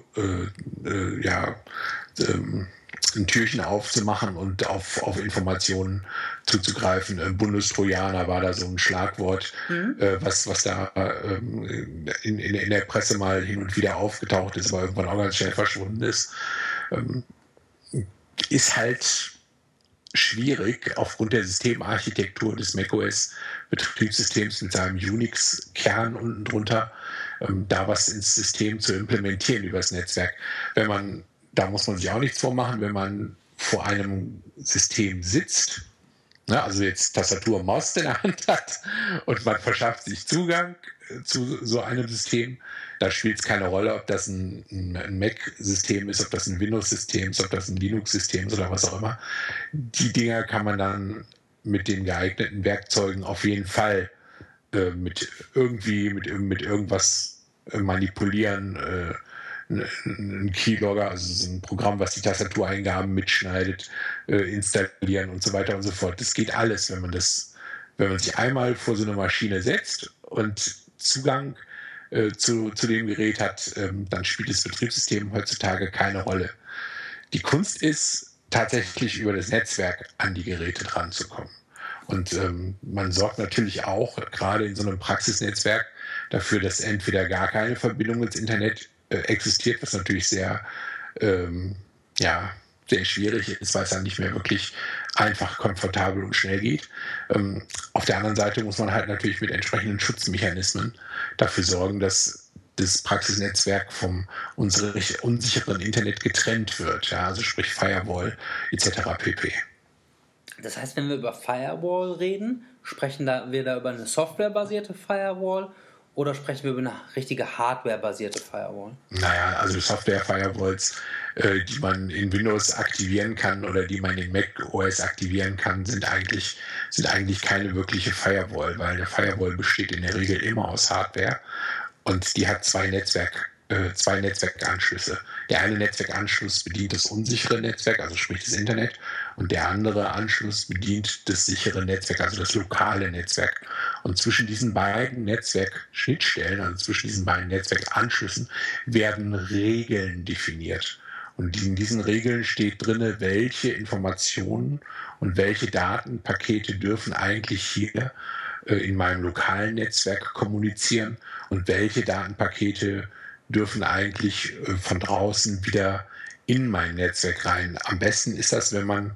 Speaker 2: ein Türchen aufzumachen und auf Informationen zuzugreifen. Bundestrojaner war da so ein Schlagwort, was da in der Presse mal hin und wieder aufgetaucht ist, aber irgendwann auch ganz schnell verschwunden ist. Ist halt schwierig aufgrund der Systemarchitektur des macOS-Betriebssystems mit seinem Unix-Kern unten drunter, da was ins System zu implementieren übers Netzwerk. Da muss man sich auch nichts vormachen, wenn man vor einem System sitzt, ne, also jetzt Tastatur und Maus in der Hand hat und man verschafft sich Zugang zu so einem System, da spielt es keine Rolle, ob das ein Mac-System ist, ob das ein Windows-System ist, ob das ein Linux-System ist oder was auch immer. Die Dinger kann man dann mit den geeigneten Werkzeugen auf jeden Fall mit irgendwas manipulieren, ein Keylogger, also so ein Programm, was die Tastatureingaben mitschneidet, installieren und so weiter und so fort. Das geht alles, wenn man sich einmal vor so eine Maschine setzt und Zugang zu dem Gerät hat, dann spielt das Betriebssystem heutzutage keine Rolle. Die Kunst ist, tatsächlich über das Netzwerk an die Geräte dranzukommen. Und man sorgt natürlich auch, gerade in so einem Praxisnetzwerk, dafür, dass entweder gar keine Verbindung ins Internet existiert, was natürlich sehr schwierig ist, weil es dann nicht mehr wirklich einfach, komfortabel und schnell geht. Auf der anderen Seite muss man halt natürlich mit entsprechenden Schutzmechanismen dafür sorgen, dass das Praxisnetzwerk vom unsicheren Internet getrennt wird, ja, also sprich Firewall etc. pp.
Speaker 1: Das heißt, wenn wir über Firewall reden, sprechen wir da über eine softwarebasierte Firewall oder sprechen wir über eine richtige hardwarebasierte Firewall?
Speaker 2: Naja, also Software-Firewalls, die man in Windows aktivieren kann oder die man in Mac OS aktivieren kann, sind eigentlich keine wirkliche Firewall, weil eine Firewall besteht in der Regel immer aus Hardware und die hat zwei Netzwerkanschlüsse. Der eine Netzwerkanschluss bedient das unsichere Netzwerk, also sprich das Internet, und der andere Anschluss bedient das sichere Netzwerk, also das lokale Netzwerk. Und zwischen diesen beiden Netzwerkschnittstellen, also zwischen diesen beiden Netzwerkanschlüssen, werden Regeln definiert. Und in diesen Regeln steht drin, welche Informationen und welche Datenpakete dürfen eigentlich hier in meinem lokalen Netzwerk kommunizieren und welche Datenpakete dürfen eigentlich von draußen wieder in mein Netzwerk rein. Am besten ist das, wenn man,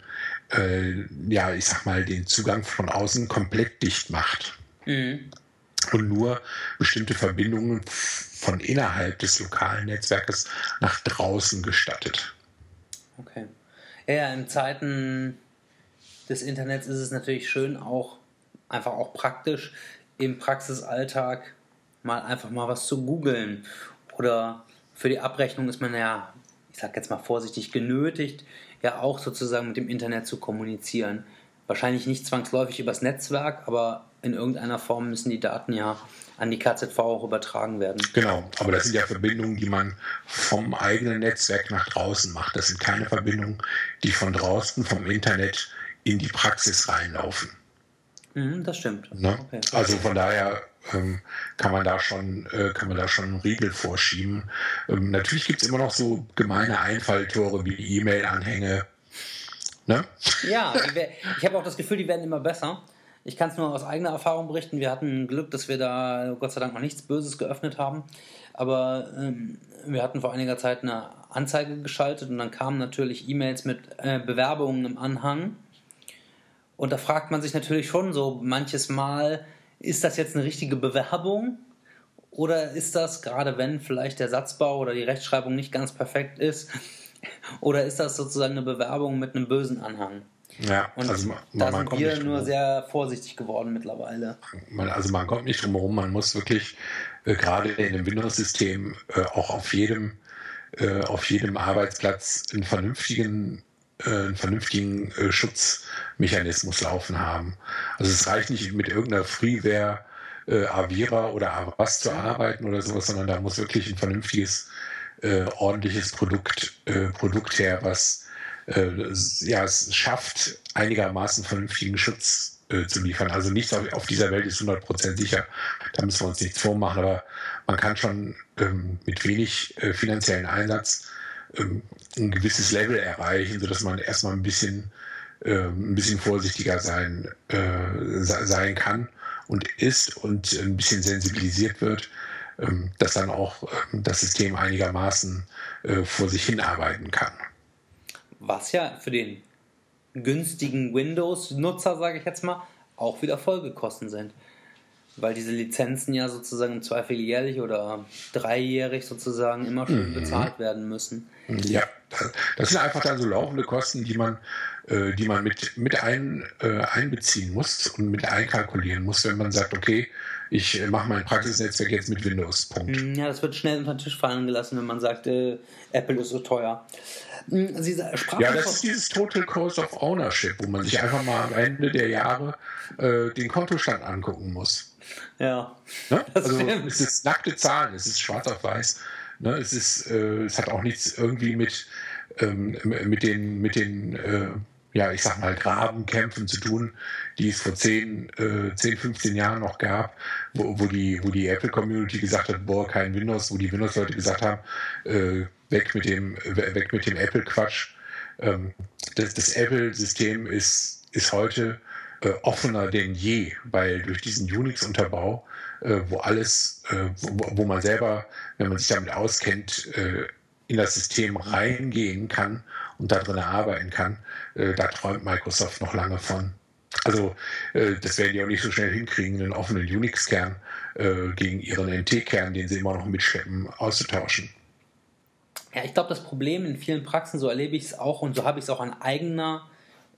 Speaker 2: den Zugang von außen komplett dicht macht. Mhm. Und nur bestimmte Verbindungen von innerhalb des lokalen Netzwerkes nach draußen gestattet.
Speaker 1: Okay. Ja, in Zeiten des Internets ist es natürlich schön, einfach auch praktisch, im Praxisalltag einfach mal was zu googeln. Oder für die Abrechnung ist man ja, ich sag jetzt mal vorsichtig, genötigt, ja auch sozusagen mit dem Internet zu kommunizieren. Wahrscheinlich nicht zwangsläufig übers Netzwerk, aber in irgendeiner Form müssen die Daten ja an die KZV auch übertragen werden.
Speaker 2: Genau, aber das sind ja Verbindungen, die man vom eigenen Netzwerk nach draußen macht. Das sind keine Verbindungen, die von draußen, vom Internet in die Praxis reinlaufen.
Speaker 1: Das stimmt.
Speaker 2: Ne? Okay. Also von daher kann man da schon einen Riegel vorschieben. Natürlich gibt es immer noch so gemeine Einfalltore wie E-Mail-Anhänge. Ne?
Speaker 1: Ja, ich habe auch das Gefühl, die werden immer besser. Ich kann es nur aus eigener Erfahrung berichten. Wir hatten Glück, dass wir da Gott sei Dank noch nichts Böses geöffnet haben. Aber wir hatten vor einiger Zeit eine Anzeige geschaltet und dann kamen natürlich E-Mails mit Bewerbungen im Anhang. Und da fragt man sich natürlich schon so manches Mal, ist das jetzt eine richtige Bewerbung? Oder ist das, gerade wenn vielleicht der Satzbau oder die Rechtschreibung nicht ganz perfekt ist, oder ist das sozusagen eine Bewerbung mit einem bösen Anhang?
Speaker 2: Ja,
Speaker 1: und also da sind wir nur sehr vorsichtig geworden mittlerweile.
Speaker 2: Man kommt nicht drum herum, man muss wirklich gerade in dem Windows-System auch auf jedem Arbeitsplatz einen vernünftigen Schutzmechanismus laufen haben. Also es reicht nicht mit irgendeiner Freeware Avira oder Avast zu arbeiten oder sowas, sondern da muss wirklich ein vernünftiges, ordentliches Produkt her, was es schafft, einigermaßen vernünftigen Schutz zu liefern. Also nichts auf dieser Welt ist 100% sicher. Da müssen wir uns nichts vormachen, aber man kann schon mit wenig finanziellen Einsatz ein gewisses Level erreichen, sodass man erstmal ein bisschen vorsichtiger sein kann und ist und ein bisschen sensibilisiert wird, dass dann auch das System einigermaßen vor sich hin arbeiten kann.
Speaker 1: Was ja für den günstigen Windows-Nutzer, sage ich jetzt mal, auch wieder Folgekosten sind. Weil diese Lizenzen ja sozusagen im Zweifel jährlich oder dreijährig sozusagen immer schon bezahlt werden müssen.
Speaker 2: Ja, das sind einfach dann so laufende Kosten, die man mit einbeziehen muss und mit einkalkulieren muss, wenn man sagt, okay, ich mache mein Praxisnetzwerk jetzt mit Windows. Punkt.
Speaker 1: Ja, das wird schnell unter den Tisch fallen gelassen, wenn man sagt, Apple ist so teuer.
Speaker 2: Das ist dieses Total Cost of Ownership, wo man sich einfach mal am Ende der Jahre den Kontostand angucken muss.
Speaker 1: Ja.
Speaker 2: Ne? Also es ist nackte Zahlen, es ist schwarz auf weiß. Ne? Es hat auch nichts irgendwie mit den Grabenkämpfen zu tun, die es vor 10, 15 Jahren noch gab, wo die Apple-Community gesagt hat, boah, kein Windows, wo die Windows-Leute gesagt haben, weg mit dem Apple-Quatsch. Das Apple-System ist heute offener denn je, weil durch diesen Unix-Unterbau, wo man selber, wenn man sich damit auskennt, in das System reingehen kann und da drin arbeiten kann, da träumt Microsoft noch lange von. Also das werden die auch nicht so schnell hinkriegen, einen offenen Unix-Kern gegen ihren NT-Kern, den sie immer noch mitschleppen, auszutauschen.
Speaker 1: Ja, ich glaube, das Problem in vielen Praxen, so erlebe ich es auch und so habe ich es auch an eigener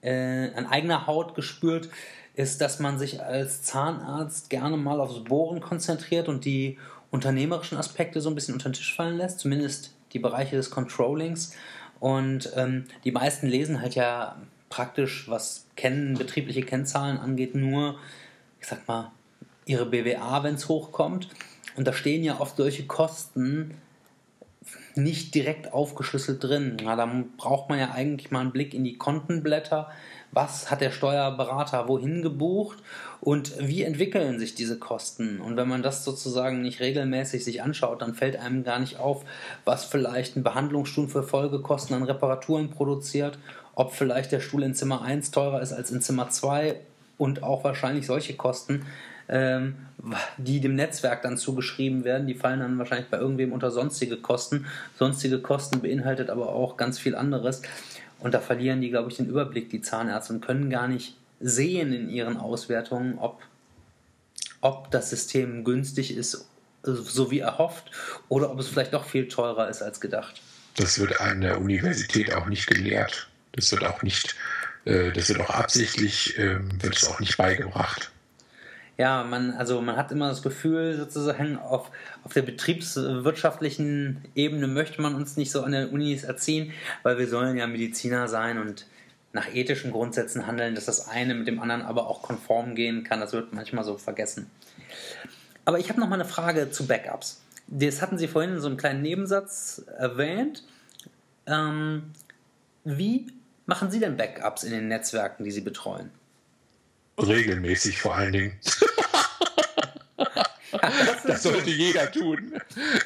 Speaker 1: an eigener Haut gespürt, ist, dass man sich als Zahnarzt gerne mal aufs Bohren konzentriert und die unternehmerischen Aspekte so ein bisschen unter den Tisch fallen lässt, zumindest die Bereiche des Controllings. Und die meisten lesen halt ja praktisch, was betriebliche Kennzahlen angeht, nur, ich sag mal, ihre BWA, wenn es hochkommt. Und da stehen ja oft solche Kosten nicht direkt aufgeschlüsselt drin. Na, da braucht man ja eigentlich mal einen Blick in die Kontenblätter. Was hat der Steuerberater wohin gebucht und wie entwickeln sich diese Kosten? Und wenn man das sozusagen nicht regelmäßig sich anschaut, dann fällt einem gar nicht auf, was vielleicht ein Behandlungsstuhl für Folgekosten an Reparaturen produziert, ob vielleicht der Stuhl in Zimmer 1 teurer ist als in Zimmer 2 und auch wahrscheinlich solche Kosten, die dem Netzwerk dann zugeschrieben werden, die fallen dann wahrscheinlich bei irgendwem unter sonstige Kosten. Sonstige Kosten beinhaltet aber auch ganz viel anderes. Und da verlieren die, glaube ich, den Überblick, die Zahnärzte, und können gar nicht sehen in ihren Auswertungen, ob das System günstig ist, so wie erhofft, oder ob es vielleicht doch viel teurer ist als gedacht.
Speaker 2: Das wird an der Universität auch nicht gelehrt. Das wird auch absichtlich, wird es auch nicht beigebracht.
Speaker 1: Ja, man hat immer das Gefühl, sozusagen auf der betriebswirtschaftlichen Ebene möchte man uns nicht so an den Unis erziehen, weil wir sollen ja Mediziner sein und nach ethischen Grundsätzen handeln, dass das eine mit dem anderen aber auch konform gehen kann. Das wird manchmal so vergessen. Aber ich habe noch mal eine Frage zu Backups. Das hatten Sie vorhin in so einem kleinen Nebensatz erwähnt. Wie machen Sie denn Backups in den Netzwerken, die Sie betreuen?
Speaker 2: Regelmäßig vor allen Dingen. Das sollte jeder tun.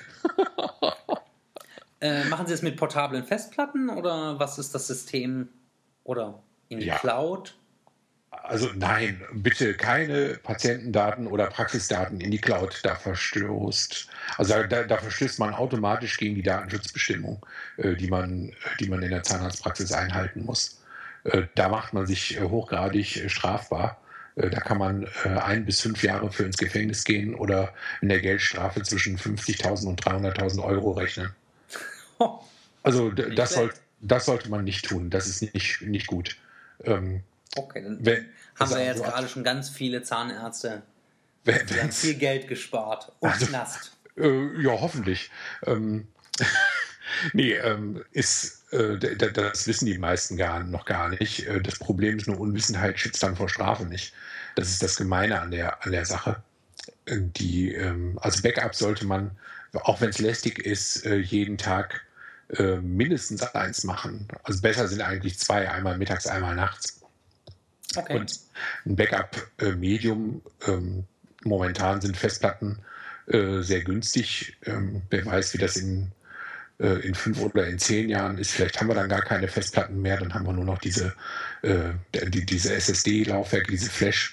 Speaker 1: Machen Sie es mit portablen Festplatten oder was ist das System? Oder in die Cloud?
Speaker 2: Also nein, bitte keine Patientendaten oder Praxisdaten in die Cloud. Da verstößt man automatisch gegen die Datenschutzbestimmung, die man in der Zahnarztpraxis einhalten muss. Da macht man sich hochgradig strafbar. Da kann man 1 bis 5 Jahre für ins Gefängnis gehen oder in der Geldstrafe zwischen 50.000 und 300.000 Euro rechnen. Also das sollte man nicht tun. Das ist nicht gut.
Speaker 1: Okay, dann haben wir jetzt gerade schon ganz viele Zahnärzte, die haben viel Geld gespart und Knast.
Speaker 2: Ja, hoffentlich. Das wissen die meisten noch gar nicht. Das Problem ist nur, Unwissenheit schützt dann vor Strafe nicht. Das ist das Gemeine an der Sache. Also Backup sollte man, auch wenn es lästig ist, jeden Tag mindestens 1 machen. Also besser sind eigentlich 2, einmal mittags, einmal nachts.
Speaker 1: Okay.
Speaker 2: Und ein Backup-Medium, momentan sind Festplatten sehr günstig. Wer weiß, wie das in 5 oder in 10 Jahren ist. Vielleicht haben wir dann gar keine Festplatten mehr, dann haben wir nur noch diese SSD-Laufwerke, diese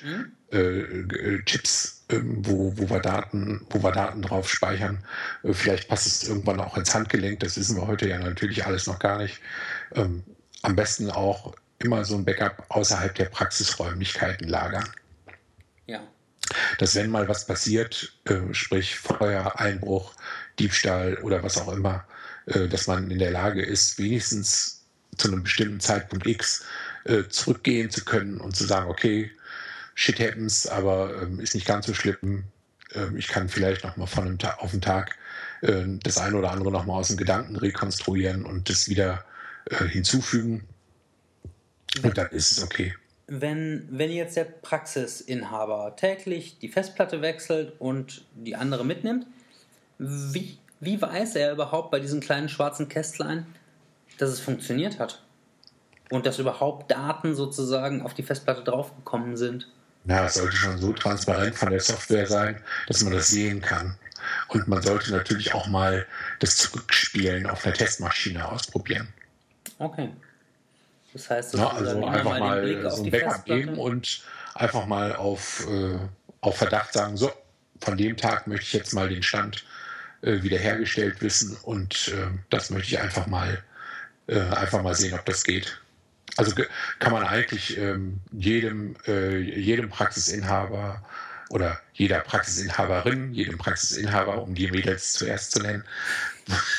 Speaker 2: Flash-Chips, wo wir Daten drauf speichern. Vielleicht passt es irgendwann auch ins Handgelenk, das wissen wir heute ja natürlich alles noch gar nicht. Am besten auch immer so ein Backup außerhalb der Praxisräumlichkeiten lagern.
Speaker 1: Ja.
Speaker 2: Dass wenn mal was passiert, sprich Feuer, Einbruch, Diebstahl oder was auch immer, dass man in der Lage ist, wenigstens zu einem bestimmten Zeitpunkt X zurückgehen zu können und zu sagen, okay, shit happens, aber ist nicht ganz so schlimm. Ich kann vielleicht noch mal von einem auf den Tag das eine oder andere noch mal aus den Gedanken rekonstruieren und das wieder hinzufügen. Und dann ist es okay.
Speaker 1: Wenn jetzt der Praxisinhaber täglich die Festplatte wechselt und die andere mitnimmt, wie weiß er überhaupt bei diesem kleinen schwarzen Kästlein, dass es funktioniert hat? Und dass überhaupt Daten sozusagen auf die Festplatte draufgekommen sind?
Speaker 2: Ja, es sollte schon so transparent von der Software sein, dass man das sehen kann. Und man sollte natürlich auch mal das Zurückspielen auf einer Testmaschine ausprobieren.
Speaker 1: Okay. Das heißt,
Speaker 2: also einfach mal so ein Backup geben und einfach mal auf Verdacht sagen, so, von dem Tag möchte ich jetzt mal den Stand wiederhergestellt wissen und das möchte ich einfach mal sehen, ob das geht. Also kann man eigentlich jedem Praxisinhaber oder jeder Praxisinhaberin, jedem Praxisinhaber, um die Mädels zuerst zu nennen,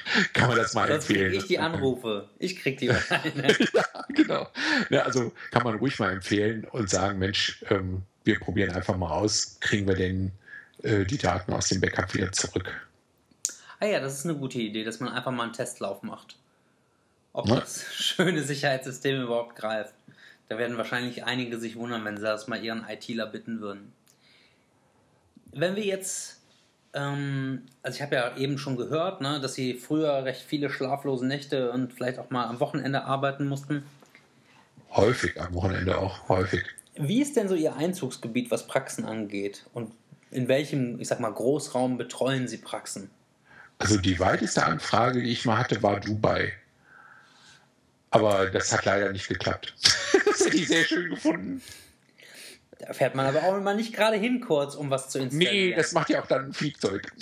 Speaker 2: kann man das mal
Speaker 1: Sonst kriege
Speaker 2: empfehlen.
Speaker 1: ich die Anrufe. Ich kriege die wahrscheinlich.
Speaker 2: Ja, genau. Ja, also kann man ruhig mal empfehlen und sagen, Mensch, wir probieren einfach mal aus, kriegen wir denn die Daten aus dem Backup wieder zurück.
Speaker 1: Ah ja, das ist eine gute Idee, dass man einfach mal einen Testlauf macht. Ob
Speaker 2: Ja.
Speaker 1: das schöne Sicherheitssystem überhaupt greift. Da werden wahrscheinlich einige sich wundern, wenn sie das mal ihren ITler bitten würden. Wenn wir jetzt, also ich habe ja eben schon gehört, ne, dass Sie früher recht viele schlaflose Nächte und vielleicht auch mal am Wochenende arbeiten mussten.
Speaker 2: Häufig, am Wochenende auch häufig.
Speaker 1: Wie ist denn so Ihr Einzugsgebiet, was Praxen angeht? Und in welchem, ich sag mal, Großraum betreuen Sie Praxen?
Speaker 2: Also die weiteste Anfrage, die ich mal hatte, war Dubai. Aber das hat leider nicht geklappt. Das hätte ich sehr schön gefunden.
Speaker 1: Da fährt man aber auch immer nicht gerade hin kurz, um was zu installieren.
Speaker 2: Nee, das macht ja auch dann ein Flugzeug.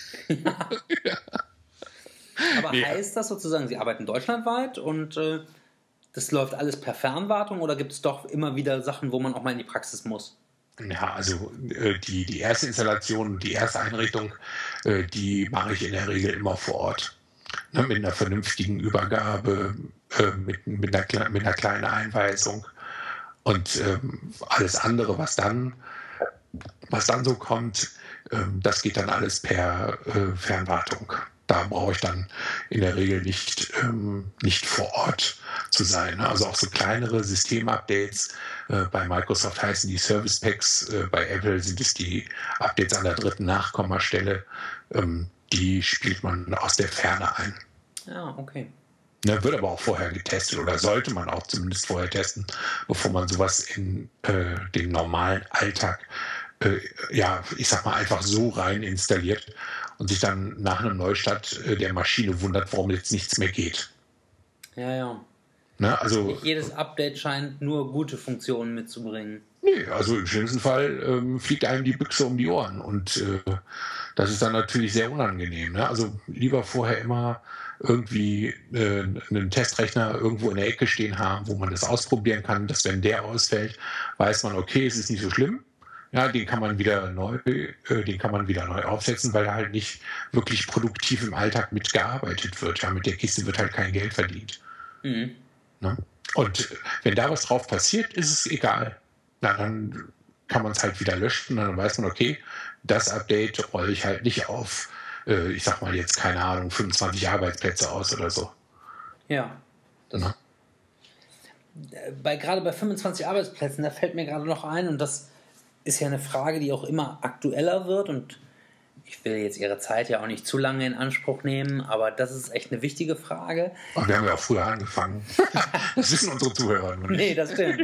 Speaker 1: Aber
Speaker 2: Nee.
Speaker 1: heißt das sozusagen, Sie arbeiten deutschlandweit und das läuft alles per Fernwartung oder gibt es doch immer wieder Sachen, wo man auch mal in die Praxis muss?
Speaker 2: Ja, also die erste Installation, die erste Einrichtung, die mache ich in der Regel immer vor Ort. Ne, mit einer vernünftigen Übergabe, mit einer kleinen Einweisung. Und alles andere, was dann so kommt, das geht dann alles per Fernwartung. Da brauche ich dann in der Regel nicht vor Ort zu sein. Ne? Also auch so kleinere Systemupdates. Bei Microsoft heißen die Service Packs, bei Apple sind es die Updates an der dritten Nachkommastelle. Die spielt man aus der Ferne ein.
Speaker 1: Ja, okay.
Speaker 2: Ne, wird aber auch vorher getestet oder sollte man auch zumindest vorher testen, bevor man sowas in den normalen Alltag, ich sag mal, einfach so rein installiert und sich dann nach einem Neustart der Maschine wundert, warum jetzt nichts mehr geht.
Speaker 1: Ja, ja.
Speaker 2: Ne, also,
Speaker 1: Nicht jedes Update scheint nur gute Funktionen mitzubringen.
Speaker 2: nee, also im schlimmsten Fall fliegt einem die Büchse um die Ohren und das ist dann natürlich sehr unangenehm. Ne? Also lieber vorher immer irgendwie einen Testrechner irgendwo in der Ecke stehen haben, wo man das ausprobieren kann, dass wenn der ausfällt, weiß man, okay, es ist nicht so schlimm. Ja, den kann man wieder neu aufsetzen, weil da halt nicht wirklich produktiv im Alltag mitgearbeitet wird. Ja, mit der Kiste wird halt kein Geld verdient.
Speaker 1: Mhm.
Speaker 2: Ne? Und wenn da was drauf passiert, ist es egal. Na, dann kann man es halt wieder löschen und dann weiß man, okay, das Update rolle ich halt nicht auf, ich sag mal jetzt, keine Ahnung, 25 Arbeitsplätze aus oder so.
Speaker 1: Ja.
Speaker 2: Ne?
Speaker 1: Gerade bei 25 Arbeitsplätzen, da fällt mir gerade noch ein, und das ist ja eine Frage, die auch immer aktueller wird, und ich will jetzt Ihre Zeit ja auch nicht zu lange in Anspruch nehmen, aber das ist echt eine wichtige Frage.
Speaker 2: Und wir haben ja auch früher angefangen. Das wissen unsere Zuhörer nur nicht.
Speaker 1: Nee, das stimmt.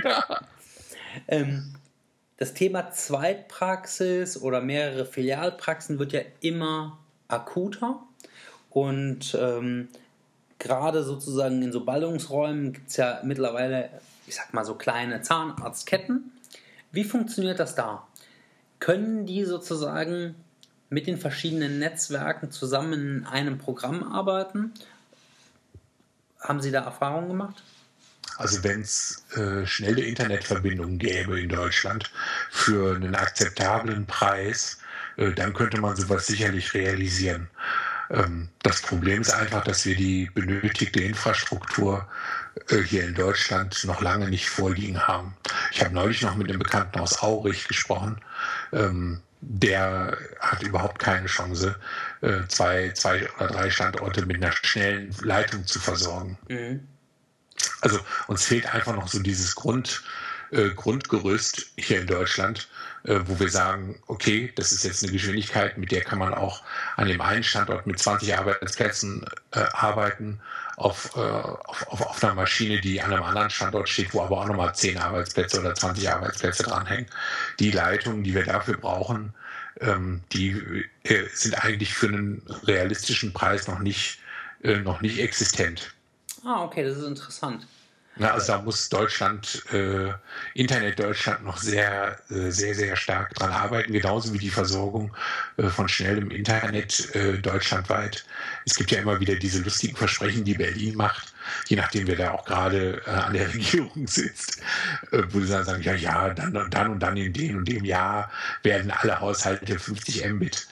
Speaker 1: Das Thema Zweitpraxis oder mehrere Filialpraxen wird ja immer akuter, und gerade sozusagen in so Ballungsräumen gibt es ja mittlerweile, ich sag mal, so kleine Zahnarztketten. Wie funktioniert das da? Können die sozusagen mit den verschiedenen Netzwerken zusammen in einem Programm arbeiten? Haben Sie da Erfahrungen gemacht?
Speaker 2: Also wenn es schnelle Internetverbindungen gäbe in Deutschland für einen akzeptablen Preis, dann könnte man sowas sicherlich realisieren. Das Problem ist einfach, dass wir die benötigte Infrastruktur hier in Deutschland noch lange nicht vorliegen haben. Ich habe neulich noch mit einem Bekannten aus Aurich gesprochen. Der hat überhaupt keine Chance, zwei oder drei Standorte mit einer schnellen Leitung zu versorgen.
Speaker 1: Mhm.
Speaker 2: Also uns fehlt einfach noch so dieses Grundgerüst hier in Deutschland, wo wir sagen, okay, das ist jetzt eine Geschwindigkeit, mit der kann man auch an dem einen Standort mit 20 Arbeitsplätzen arbeiten, auf einer Maschine, die an einem anderen Standort steht, wo aber auch nochmal 10 Arbeitsplätze oder 20 Arbeitsplätze dranhängen. Die Leitungen, die wir dafür brauchen, die sind eigentlich für einen realistischen Preis noch nicht existent.
Speaker 1: Ah, okay, das ist interessant.
Speaker 2: Na, also da muss Internet Deutschland noch sehr, sehr stark dran arbeiten, genauso wie die Versorgung von schnellem Internet deutschlandweit. Es gibt ja immer wieder diese lustigen Versprechen, die Berlin macht, je nachdem, wer da auch gerade an der Regierung sitzt, wo sie dann sagen, dann und dann in dem und dem Jahr werden alle Haushalte 50 Mbit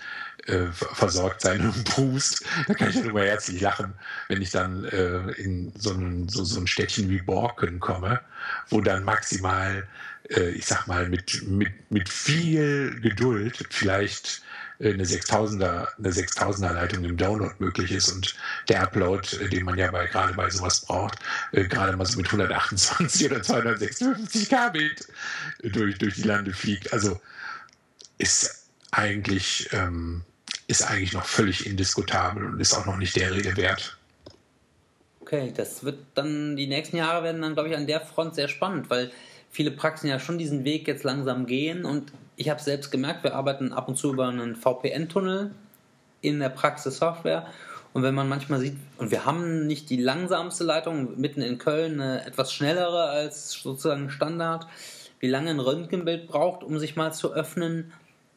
Speaker 2: versorgt sein und Brust. Da kann ich ja nur mal herzlich lachen, wenn ich dann in so ein Städtchen wie Borken komme, wo dann maximal, ich sag mal, mit viel Geduld vielleicht eine 6000er Leitung im Download möglich ist und der Upload, den man ja gerade bei sowas braucht, gerade mal so mit 128 oder 256 Kbit durch die Lande fliegt. Also ist eigentlich noch völlig indiskutabel und ist auch noch nicht der Rede wert.
Speaker 1: Okay, das wird dann, die nächsten Jahre werden dann, glaube ich, an der Front sehr spannend, weil viele Praxen ja schon diesen Weg jetzt langsam gehen und ich habe selbst gemerkt, wir arbeiten ab und zu über einen VPN-Tunnel in der Praxissoftware und wenn man manchmal sieht, und wir haben nicht die langsamste Leitung, mitten in Köln eine etwas schnellere als sozusagen Standard, wie lange ein Röntgenbild braucht, um sich mal zu öffnen,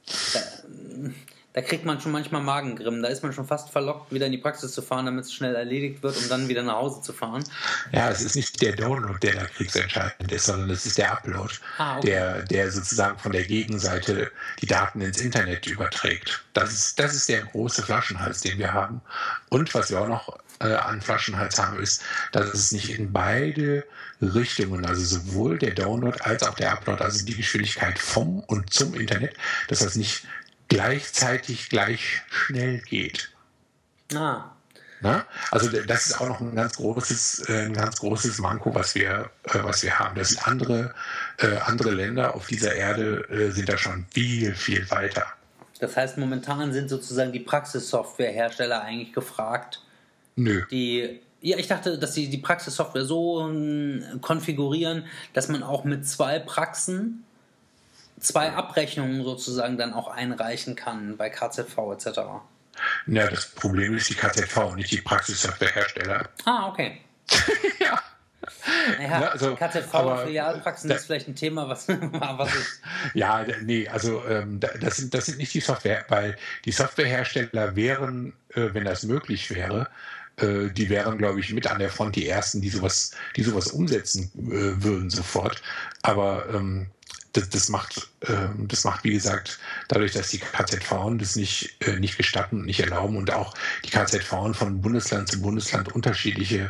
Speaker 1: da kriegt man schon manchmal Magengrimm. Da ist man schon fast verlockt, wieder in die Praxis zu fahren, damit es schnell erledigt wird, um dann wieder nach Hause zu fahren.
Speaker 2: Ja, es ist nicht der Download, der da kriegsentscheidend ist, sondern es ist der Upload, okay, der sozusagen von der Gegenseite die Daten ins Internet überträgt. Das ist der große Flaschenhals, den wir haben. Und was wir auch noch an Flaschenhals haben, ist, dass es nicht in beide Richtungen, also sowohl der Download als auch der Upload, also die Geschwindigkeit vom und zum Internet, dass das nicht gleichzeitig gleich schnell geht.
Speaker 1: Na,
Speaker 2: also das ist auch noch ein ganz großes Manko, was wir haben. Das sind andere Länder auf dieser Erde sind da schon viel, viel weiter.
Speaker 1: Das heißt, momentan sind sozusagen die Praxissoftwarehersteller eigentlich gefragt.
Speaker 2: Nö.
Speaker 1: Ich dachte, dass sie die Praxissoftware so konfigurieren, dass man auch mit 2 Praxen 2 Abrechnungen sozusagen dann auch einreichen kann bei KZV etc.
Speaker 2: Ja, das Problem ist die KZV und nicht die Praxissoftwarehersteller.
Speaker 1: Okay.
Speaker 2: Ja.
Speaker 1: Naja, also, KZV Filialpraxen ist vielleicht ein Thema, was ist.
Speaker 2: Ja, nee, also das sind nicht die Software, weil die Softwarehersteller wären, wenn das möglich wäre, die wären, glaube ich, mit an der Front die ersten, die sowas umsetzen würden sofort. Aber das macht, wie gesagt, dadurch, dass die KZV das nicht gestatten und nicht erlauben und auch die KZV von Bundesland zu Bundesland unterschiedliche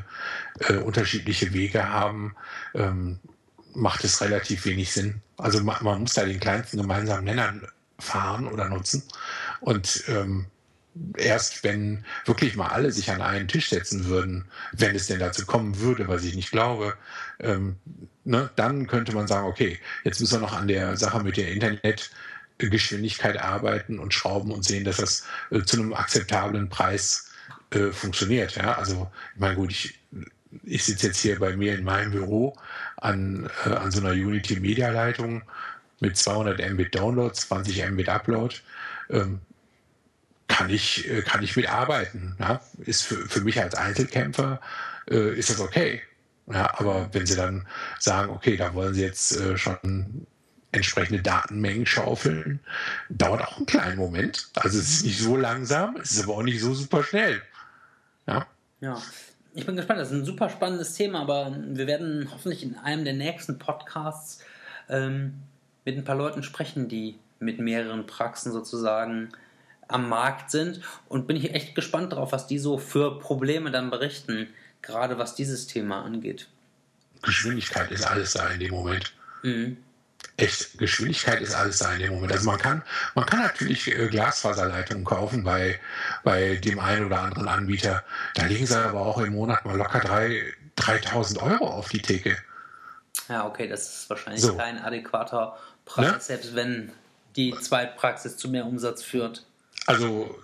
Speaker 2: Wege haben, macht es relativ wenig Sinn. Also man muss da den kleinsten gemeinsamen Nenner fahren oder nutzen und erst wenn wirklich mal alle sich an einen Tisch setzen würden, wenn es denn dazu kommen würde, was ich nicht glaube, dann könnte man sagen, okay, jetzt müssen wir noch an der Sache mit der Internetgeschwindigkeit arbeiten und schrauben und sehen, dass das zu einem akzeptablen Preis funktioniert. Ja? Also, ich meine, gut, ich sitze jetzt hier bei mir in meinem Büro an so einer Unity Media Leitung mit 200 Mbit Download, 20 Mbit Upload. Kann ich mit arbeiten. Ja? Ist für mich als Einzelkämpfer ist das okay. Ja, aber wenn Sie dann sagen, okay, da wollen Sie jetzt schon entsprechende Datenmengen schaufeln, dauert auch einen kleinen Moment. Also es ist nicht so langsam, es ist aber auch nicht so super schnell.
Speaker 1: Ja, ich bin gespannt. Das ist ein super spannendes Thema, aber wir werden hoffentlich in einem der nächsten Podcasts mit ein paar Leuten sprechen, die mit mehreren Praxen sozusagen am Markt sind und bin ich echt gespannt drauf, was die so für Probleme dann berichten, gerade was dieses Thema angeht.
Speaker 2: Geschwindigkeit ist alles da in dem Moment.
Speaker 1: Mhm.
Speaker 2: Echt, Geschwindigkeit ist alles da in dem Moment. Also man kann natürlich Glasfaserleitungen kaufen bei dem einen oder anderen Anbieter. Da legen sie aber auch im Monat mal locker 3.000 € auf die Theke.
Speaker 1: Ja, okay, das ist wahrscheinlich kein adäquater Preis, selbst wenn die Zweitpraxis zu mehr Umsatz führt.
Speaker 2: Also,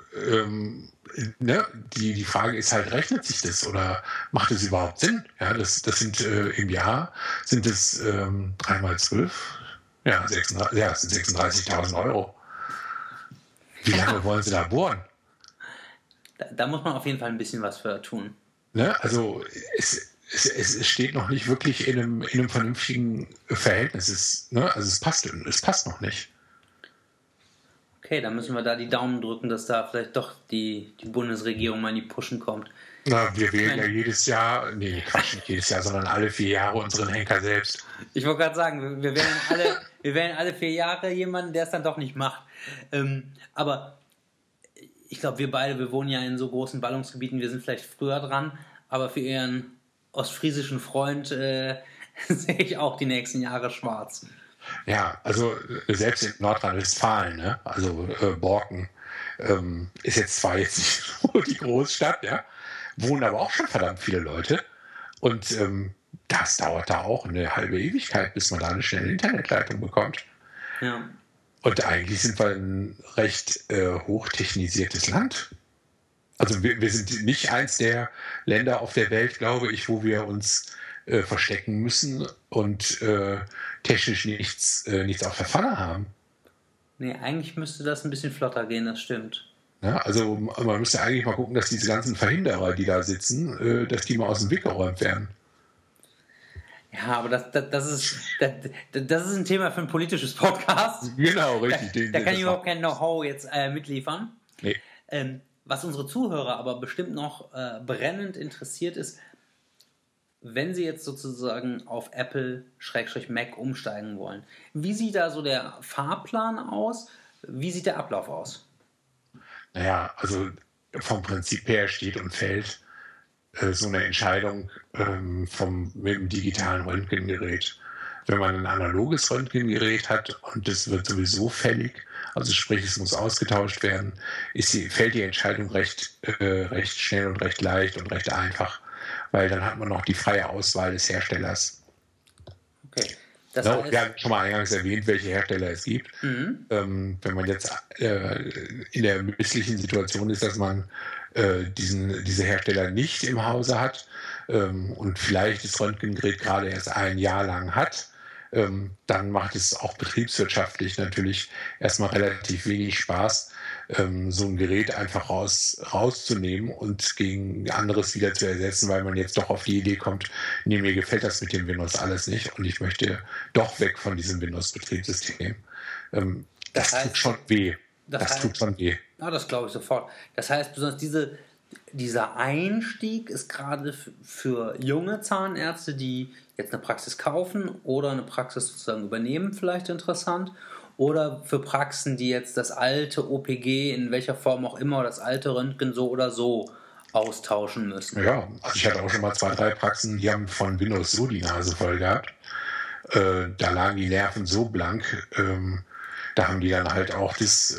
Speaker 2: die Frage ist halt, rechnet sich das oder macht es überhaupt Sinn? Ja, das sind im Jahr sind es 3 mal 12, das sind 36.000 €. Wie lange wollen Sie da bohren?
Speaker 1: Da muss man auf jeden Fall ein bisschen was für tun.
Speaker 2: Also, es steht noch nicht wirklich in einem vernünftigen Verhältnis. Also es passt noch nicht.
Speaker 1: Okay, dann müssen wir da die Daumen drücken, dass da vielleicht doch die Bundesregierung mal in die Pushen kommt.
Speaker 2: Na, wir wählen ja jedes Jahr, Quatsch, nicht jedes Jahr, sondern alle 4 Jahre unseren Henker selbst.
Speaker 1: Ich wollte gerade sagen, wir wählen alle 4 Jahre jemanden, der es dann doch nicht macht. Aber ich glaube, wir wohnen ja in so großen Ballungsgebieten, wir sind vielleicht früher dran, aber für Ihren ostfriesischen Freund sehe ich auch die nächsten Jahre schwarz.
Speaker 2: Ja, also selbst in Nordrhein-Westfalen, ne? Also Borken ist jetzt zwar jetzt nicht so die Großstadt, ja, wohnen aber auch schon verdammt viele Leute. Und das dauert da auch eine halbe Ewigkeit, bis man da eine schnelle Internetleitung bekommt.
Speaker 1: Ja.
Speaker 2: Und eigentlich sind wir ein recht hochtechnisiertes Land. Also wir sind nicht eins der Länder auf der Welt, glaube ich, wo wir uns verstecken müssen und technisch nichts auf der Pfanne haben.
Speaker 1: Nee, eigentlich müsste das ein bisschen flotter gehen, das stimmt.
Speaker 2: Ja, also man müsste eigentlich mal gucken, dass diese ganzen Verhinderer, die da sitzen, dass die mal aus dem Weg geräumt werden.
Speaker 1: Ja, aber das ist ein Thema für ein politisches Podcast.
Speaker 2: Genau, richtig.
Speaker 1: Da kann ich überhaupt kein Know-how jetzt mitliefern.
Speaker 2: Nee.
Speaker 1: Was unsere Zuhörer aber bestimmt noch brennend interessiert ist, wenn sie jetzt sozusagen auf Apple/Mac umsteigen wollen. Wie sieht da so der Fahrplan aus? Wie sieht der Ablauf aus?
Speaker 2: Naja, also vom Prinzip her steht und fällt so eine Entscheidung mit dem digitalen Röntgengerät. Wenn man ein analoges Röntgengerät hat und das wird sowieso fällig, also sprich es muss ausgetauscht werden, fällt die Entscheidung recht schnell und recht leicht und recht einfach, weil dann hat man noch die freie Auswahl des Herstellers.
Speaker 1: Okay.
Speaker 2: Wir haben schon mal eingangs erwähnt, welche Hersteller es gibt. Wenn man jetzt in der misslichen Situation ist, dass man diese Hersteller nicht im Hause hat und vielleicht das Röntgengerät gerade erst ein Jahr lang hat, dann macht es auch betriebswirtschaftlich natürlich erstmal relativ wenig Spaß, so ein Gerät einfach rauszunehmen und gegen anderes wieder zu ersetzen, weil man jetzt doch auf die Idee kommt, nee, mir gefällt das mit dem Windows alles nicht und ich möchte doch weg von diesem Windows-Betriebssystem. Das tut schon weh. Das tut schon weh.
Speaker 1: Ja, das glaube ich sofort. Das heißt, besonders dieser Einstieg ist gerade für junge Zahnärzte, die jetzt eine Praxis kaufen oder eine Praxis sozusagen übernehmen, vielleicht interessant. Oder für Praxen, die jetzt das alte OPG, in welcher Form auch immer, das alte Röntgen so oder so austauschen müssen.
Speaker 2: Ja, also ich hatte auch schon mal 2, 3 Praxen, die haben von Windows so die Nase voll gehabt. Da lagen die Nerven so blank. Da haben die dann halt auch das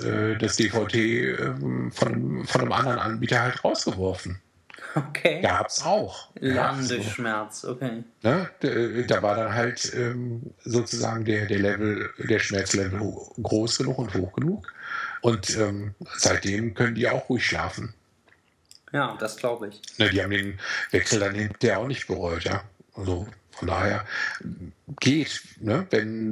Speaker 2: DVT von einem anderen Anbieter halt rausgeworfen.
Speaker 1: Okay.
Speaker 2: Gab's auch.
Speaker 1: Lernen durch Schmerz, okay.
Speaker 2: Ne? Da war dann halt sozusagen der Schmerzlevel groß genug und hoch genug. Und seitdem können die auch ruhig schlafen.
Speaker 1: Ja, das glaube ich.
Speaker 2: Ne, die haben den Wechsel dann hinterher auch nicht bereut, ja. Also von daher geht, ne?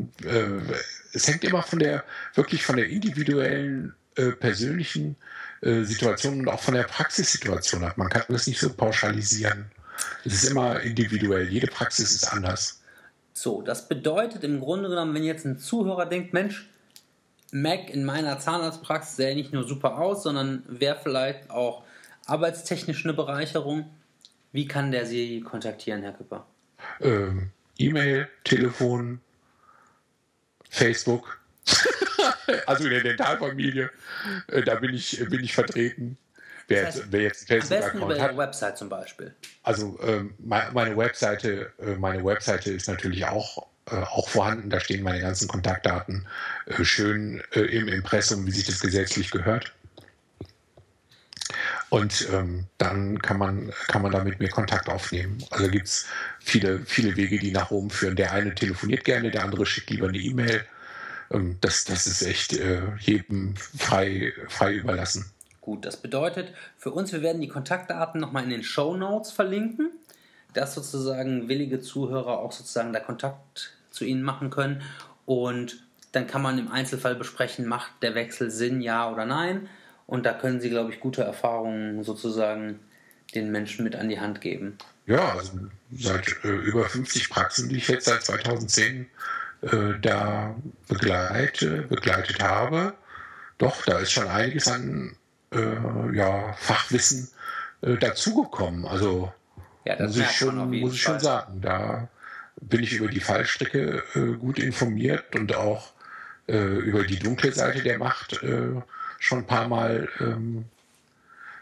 Speaker 2: Es hängt immer wirklich von der individuellen, persönlichen Situation und auch von der Praxissituation ab. Man kann das nicht so pauschalisieren. Es ist immer individuell. Jede Praxis ist anders.
Speaker 1: So, das bedeutet im Grunde genommen, wenn jetzt ein Zuhörer denkt, Mensch, Mac in meiner Zahnarztpraxis sähe nicht nur super aus, sondern wäre vielleicht auch arbeitstechnisch eine Bereicherung. Wie kann der Sie kontaktieren, Herr Küpper?
Speaker 2: E-Mail, Telefon, Facebook. Also in der Dentalfamilie, da bin ich vertreten. Wer jetzt einen
Speaker 1: Facebook-Account hat. Website zum Beispiel.
Speaker 2: Also meine Webseite ist natürlich auch vorhanden. Da stehen meine ganzen Kontaktdaten schön im Impressum, wie sich das gesetzlich gehört. Und dann kann man da mit mir Kontakt aufnehmen. Also gibt es viele Wege, die nach Rom führen. Der eine telefoniert gerne, der andere schickt lieber eine E-Mail. Das ist echt jedem frei überlassen.
Speaker 1: Gut, das bedeutet für uns, wir werden die Kontaktdaten nochmal in den Shownotes verlinken, dass sozusagen willige Zuhörer auch sozusagen da Kontakt zu Ihnen machen können. Und dann kann man im Einzelfall besprechen, macht der Wechsel Sinn, ja oder nein. Und da können Sie, glaube ich, gute Erfahrungen sozusagen den Menschen mit an die Hand geben.
Speaker 2: Ja, also seit über 50 Praxen, die ich jetzt seit 2010 da begleitet habe. Doch, da ist schon einiges an Fachwissen dazugekommen. Also
Speaker 1: ja, das
Speaker 2: muss ich schon sagen, da bin ich über die Fallstricke gut informiert und auch über die dunkle Seite der Macht schon ein paar Mal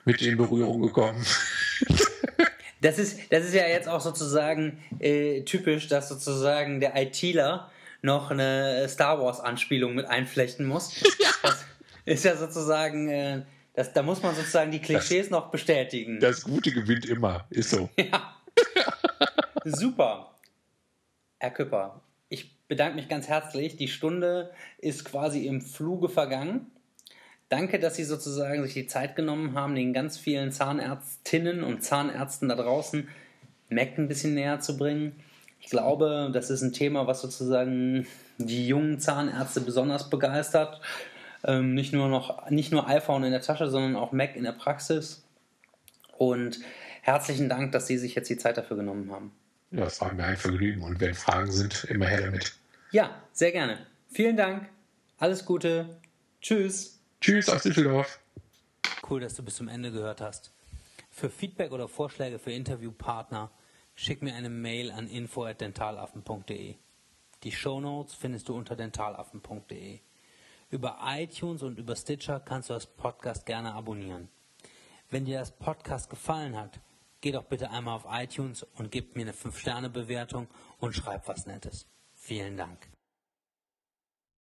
Speaker 2: mit in Berührung gekommen.
Speaker 1: Das ist ja jetzt auch sozusagen typisch, dass sozusagen der ITler noch eine Star Wars Anspielung mit einflechten muss. Ja. Das ist ja sozusagen, da muss man sozusagen die Klischees noch bestätigen.
Speaker 2: Das Gute gewinnt immer, ist so.
Speaker 1: Ja. Super. Herr Küpper, ich bedanke mich ganz herzlich. Die Stunde ist quasi im Fluge vergangen. Danke, dass Sie sozusagen sich die Zeit genommen haben, den ganz vielen Zahnärztinnen und Zahnärzten da draußen Mac ein bisschen näher zu bringen. Ich glaube, das ist ein Thema, was sozusagen die jungen Zahnärzte besonders begeistert. Nicht nur iPhone in der Tasche, sondern auch Mac in der Praxis. Und herzlichen Dank, dass Sie sich jetzt die Zeit dafür genommen haben.
Speaker 2: Ja, es war mir ein Vergnügen. Und wenn Fragen sind, immer her damit.
Speaker 1: Ja, sehr gerne. Vielen Dank. Alles Gute. Tschüss.
Speaker 2: Tschüss aus Düsseldorf.
Speaker 1: Cool, dass du bis zum Ende gehört hast. Für Feedback oder Vorschläge für Interviewpartner schick mir eine Mail an info@dentalaffen.de. Die Shownotes findest du unter dentalaffen.de. Über iTunes und über Stitcher kannst du das Podcast gerne abonnieren. Wenn dir das Podcast gefallen hat, geh doch bitte einmal auf iTunes und gib mir eine 5-Sterne-Bewertung und schreib was Nettes. Vielen Dank.